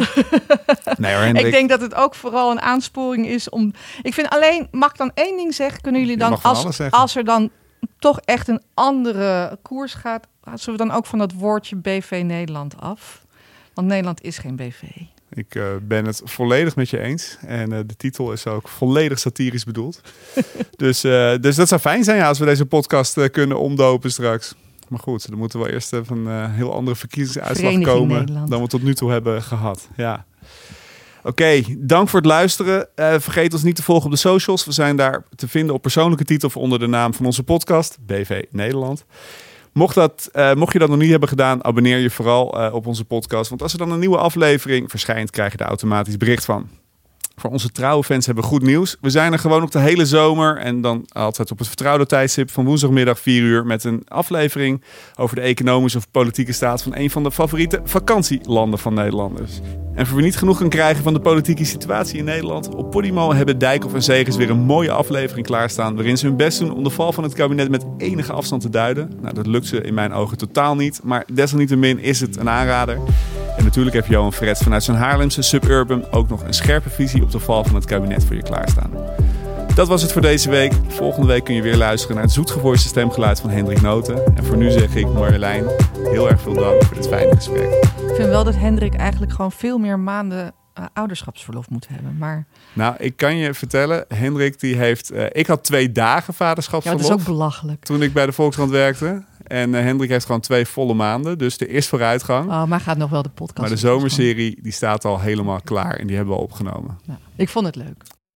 Nee hoor, Hendrik. Ik denk dat het ook vooral een aansporing is om... Ik vind alleen, mag ik dan één ding zeggen? Kunnen jullie dan, als, als er dan toch echt een andere koers gaat, zullen we dan ook van dat woordje B V Nederland af? Want Nederland is geen B V. Ik uh, ben het volledig met je eens. En uh, de titel is ook volledig satirisch bedoeld. dus, uh, dus dat zou fijn zijn ja, als we deze podcast uh, kunnen omdopen straks. Maar goed, er moeten wel eerst even een uh, heel andere verkiezingsuitslag Vereniging komen Nederland. dan we tot nu toe hebben gehad. Ja. Oké, okay, dank voor het luisteren. Uh, vergeet ons niet te volgen op de socials. We zijn daar te vinden op persoonlijke titel of onder de naam van onze podcast, B V Nederland. Mocht, dat, uh, mocht je dat nog niet hebben gedaan, abonneer je vooral uh, op onze podcast. Want als er dan een nieuwe aflevering verschijnt, krijg je er automatisch bericht van. Voor onze trouwe fans hebben we goed nieuws. We zijn er gewoon op de hele zomer. En dan altijd op het vertrouwde tijdstip van woensdagmiddag vier uur... met een aflevering over de economische of politieke staat van een van de favoriete vakantielanden van Nederlanders. En voor wie niet genoeg kan krijgen van de politieke situatie in Nederland... op Podimo hebben Dijkhoff en Segers weer een mooie aflevering klaarstaan... waarin ze hun best doen om de val van het kabinet met enige afstand te duiden. Nou, dat lukt ze in mijn ogen totaal niet. Maar desalniettemin is het een aanrader. En natuurlijk heeft Johan Frets vanuit zijn Haarlemse Suburban ook nog een scherpe visie op de val van het kabinet voor je klaarstaan. Dat was het voor deze week. Volgende week kun je weer luisteren naar het zoetgevoiste stemgeluid van Hendrik Noten. En voor nu zeg ik, Marjolein, heel erg veel dank voor dit fijne gesprek. Ik vind wel dat Hendrik eigenlijk gewoon veel meer maanden uh, ouderschapsverlof moet hebben. Maar... Nou, ik kan je vertellen, Hendrik die heeft... Uh, ik had twee dagen vaderschapsverlof. Ja, dat is ook belachelijk. Toen ik bij de Volkskrant werkte. En uh, Hendrik heeft gewoon twee volle maanden. Dus er is vooruitgang. Oh, maar gaat nog wel de podcast. Maar de zomerserie die staat al helemaal klaar. En die hebben we al opgenomen. Nou, ik vond het leuk.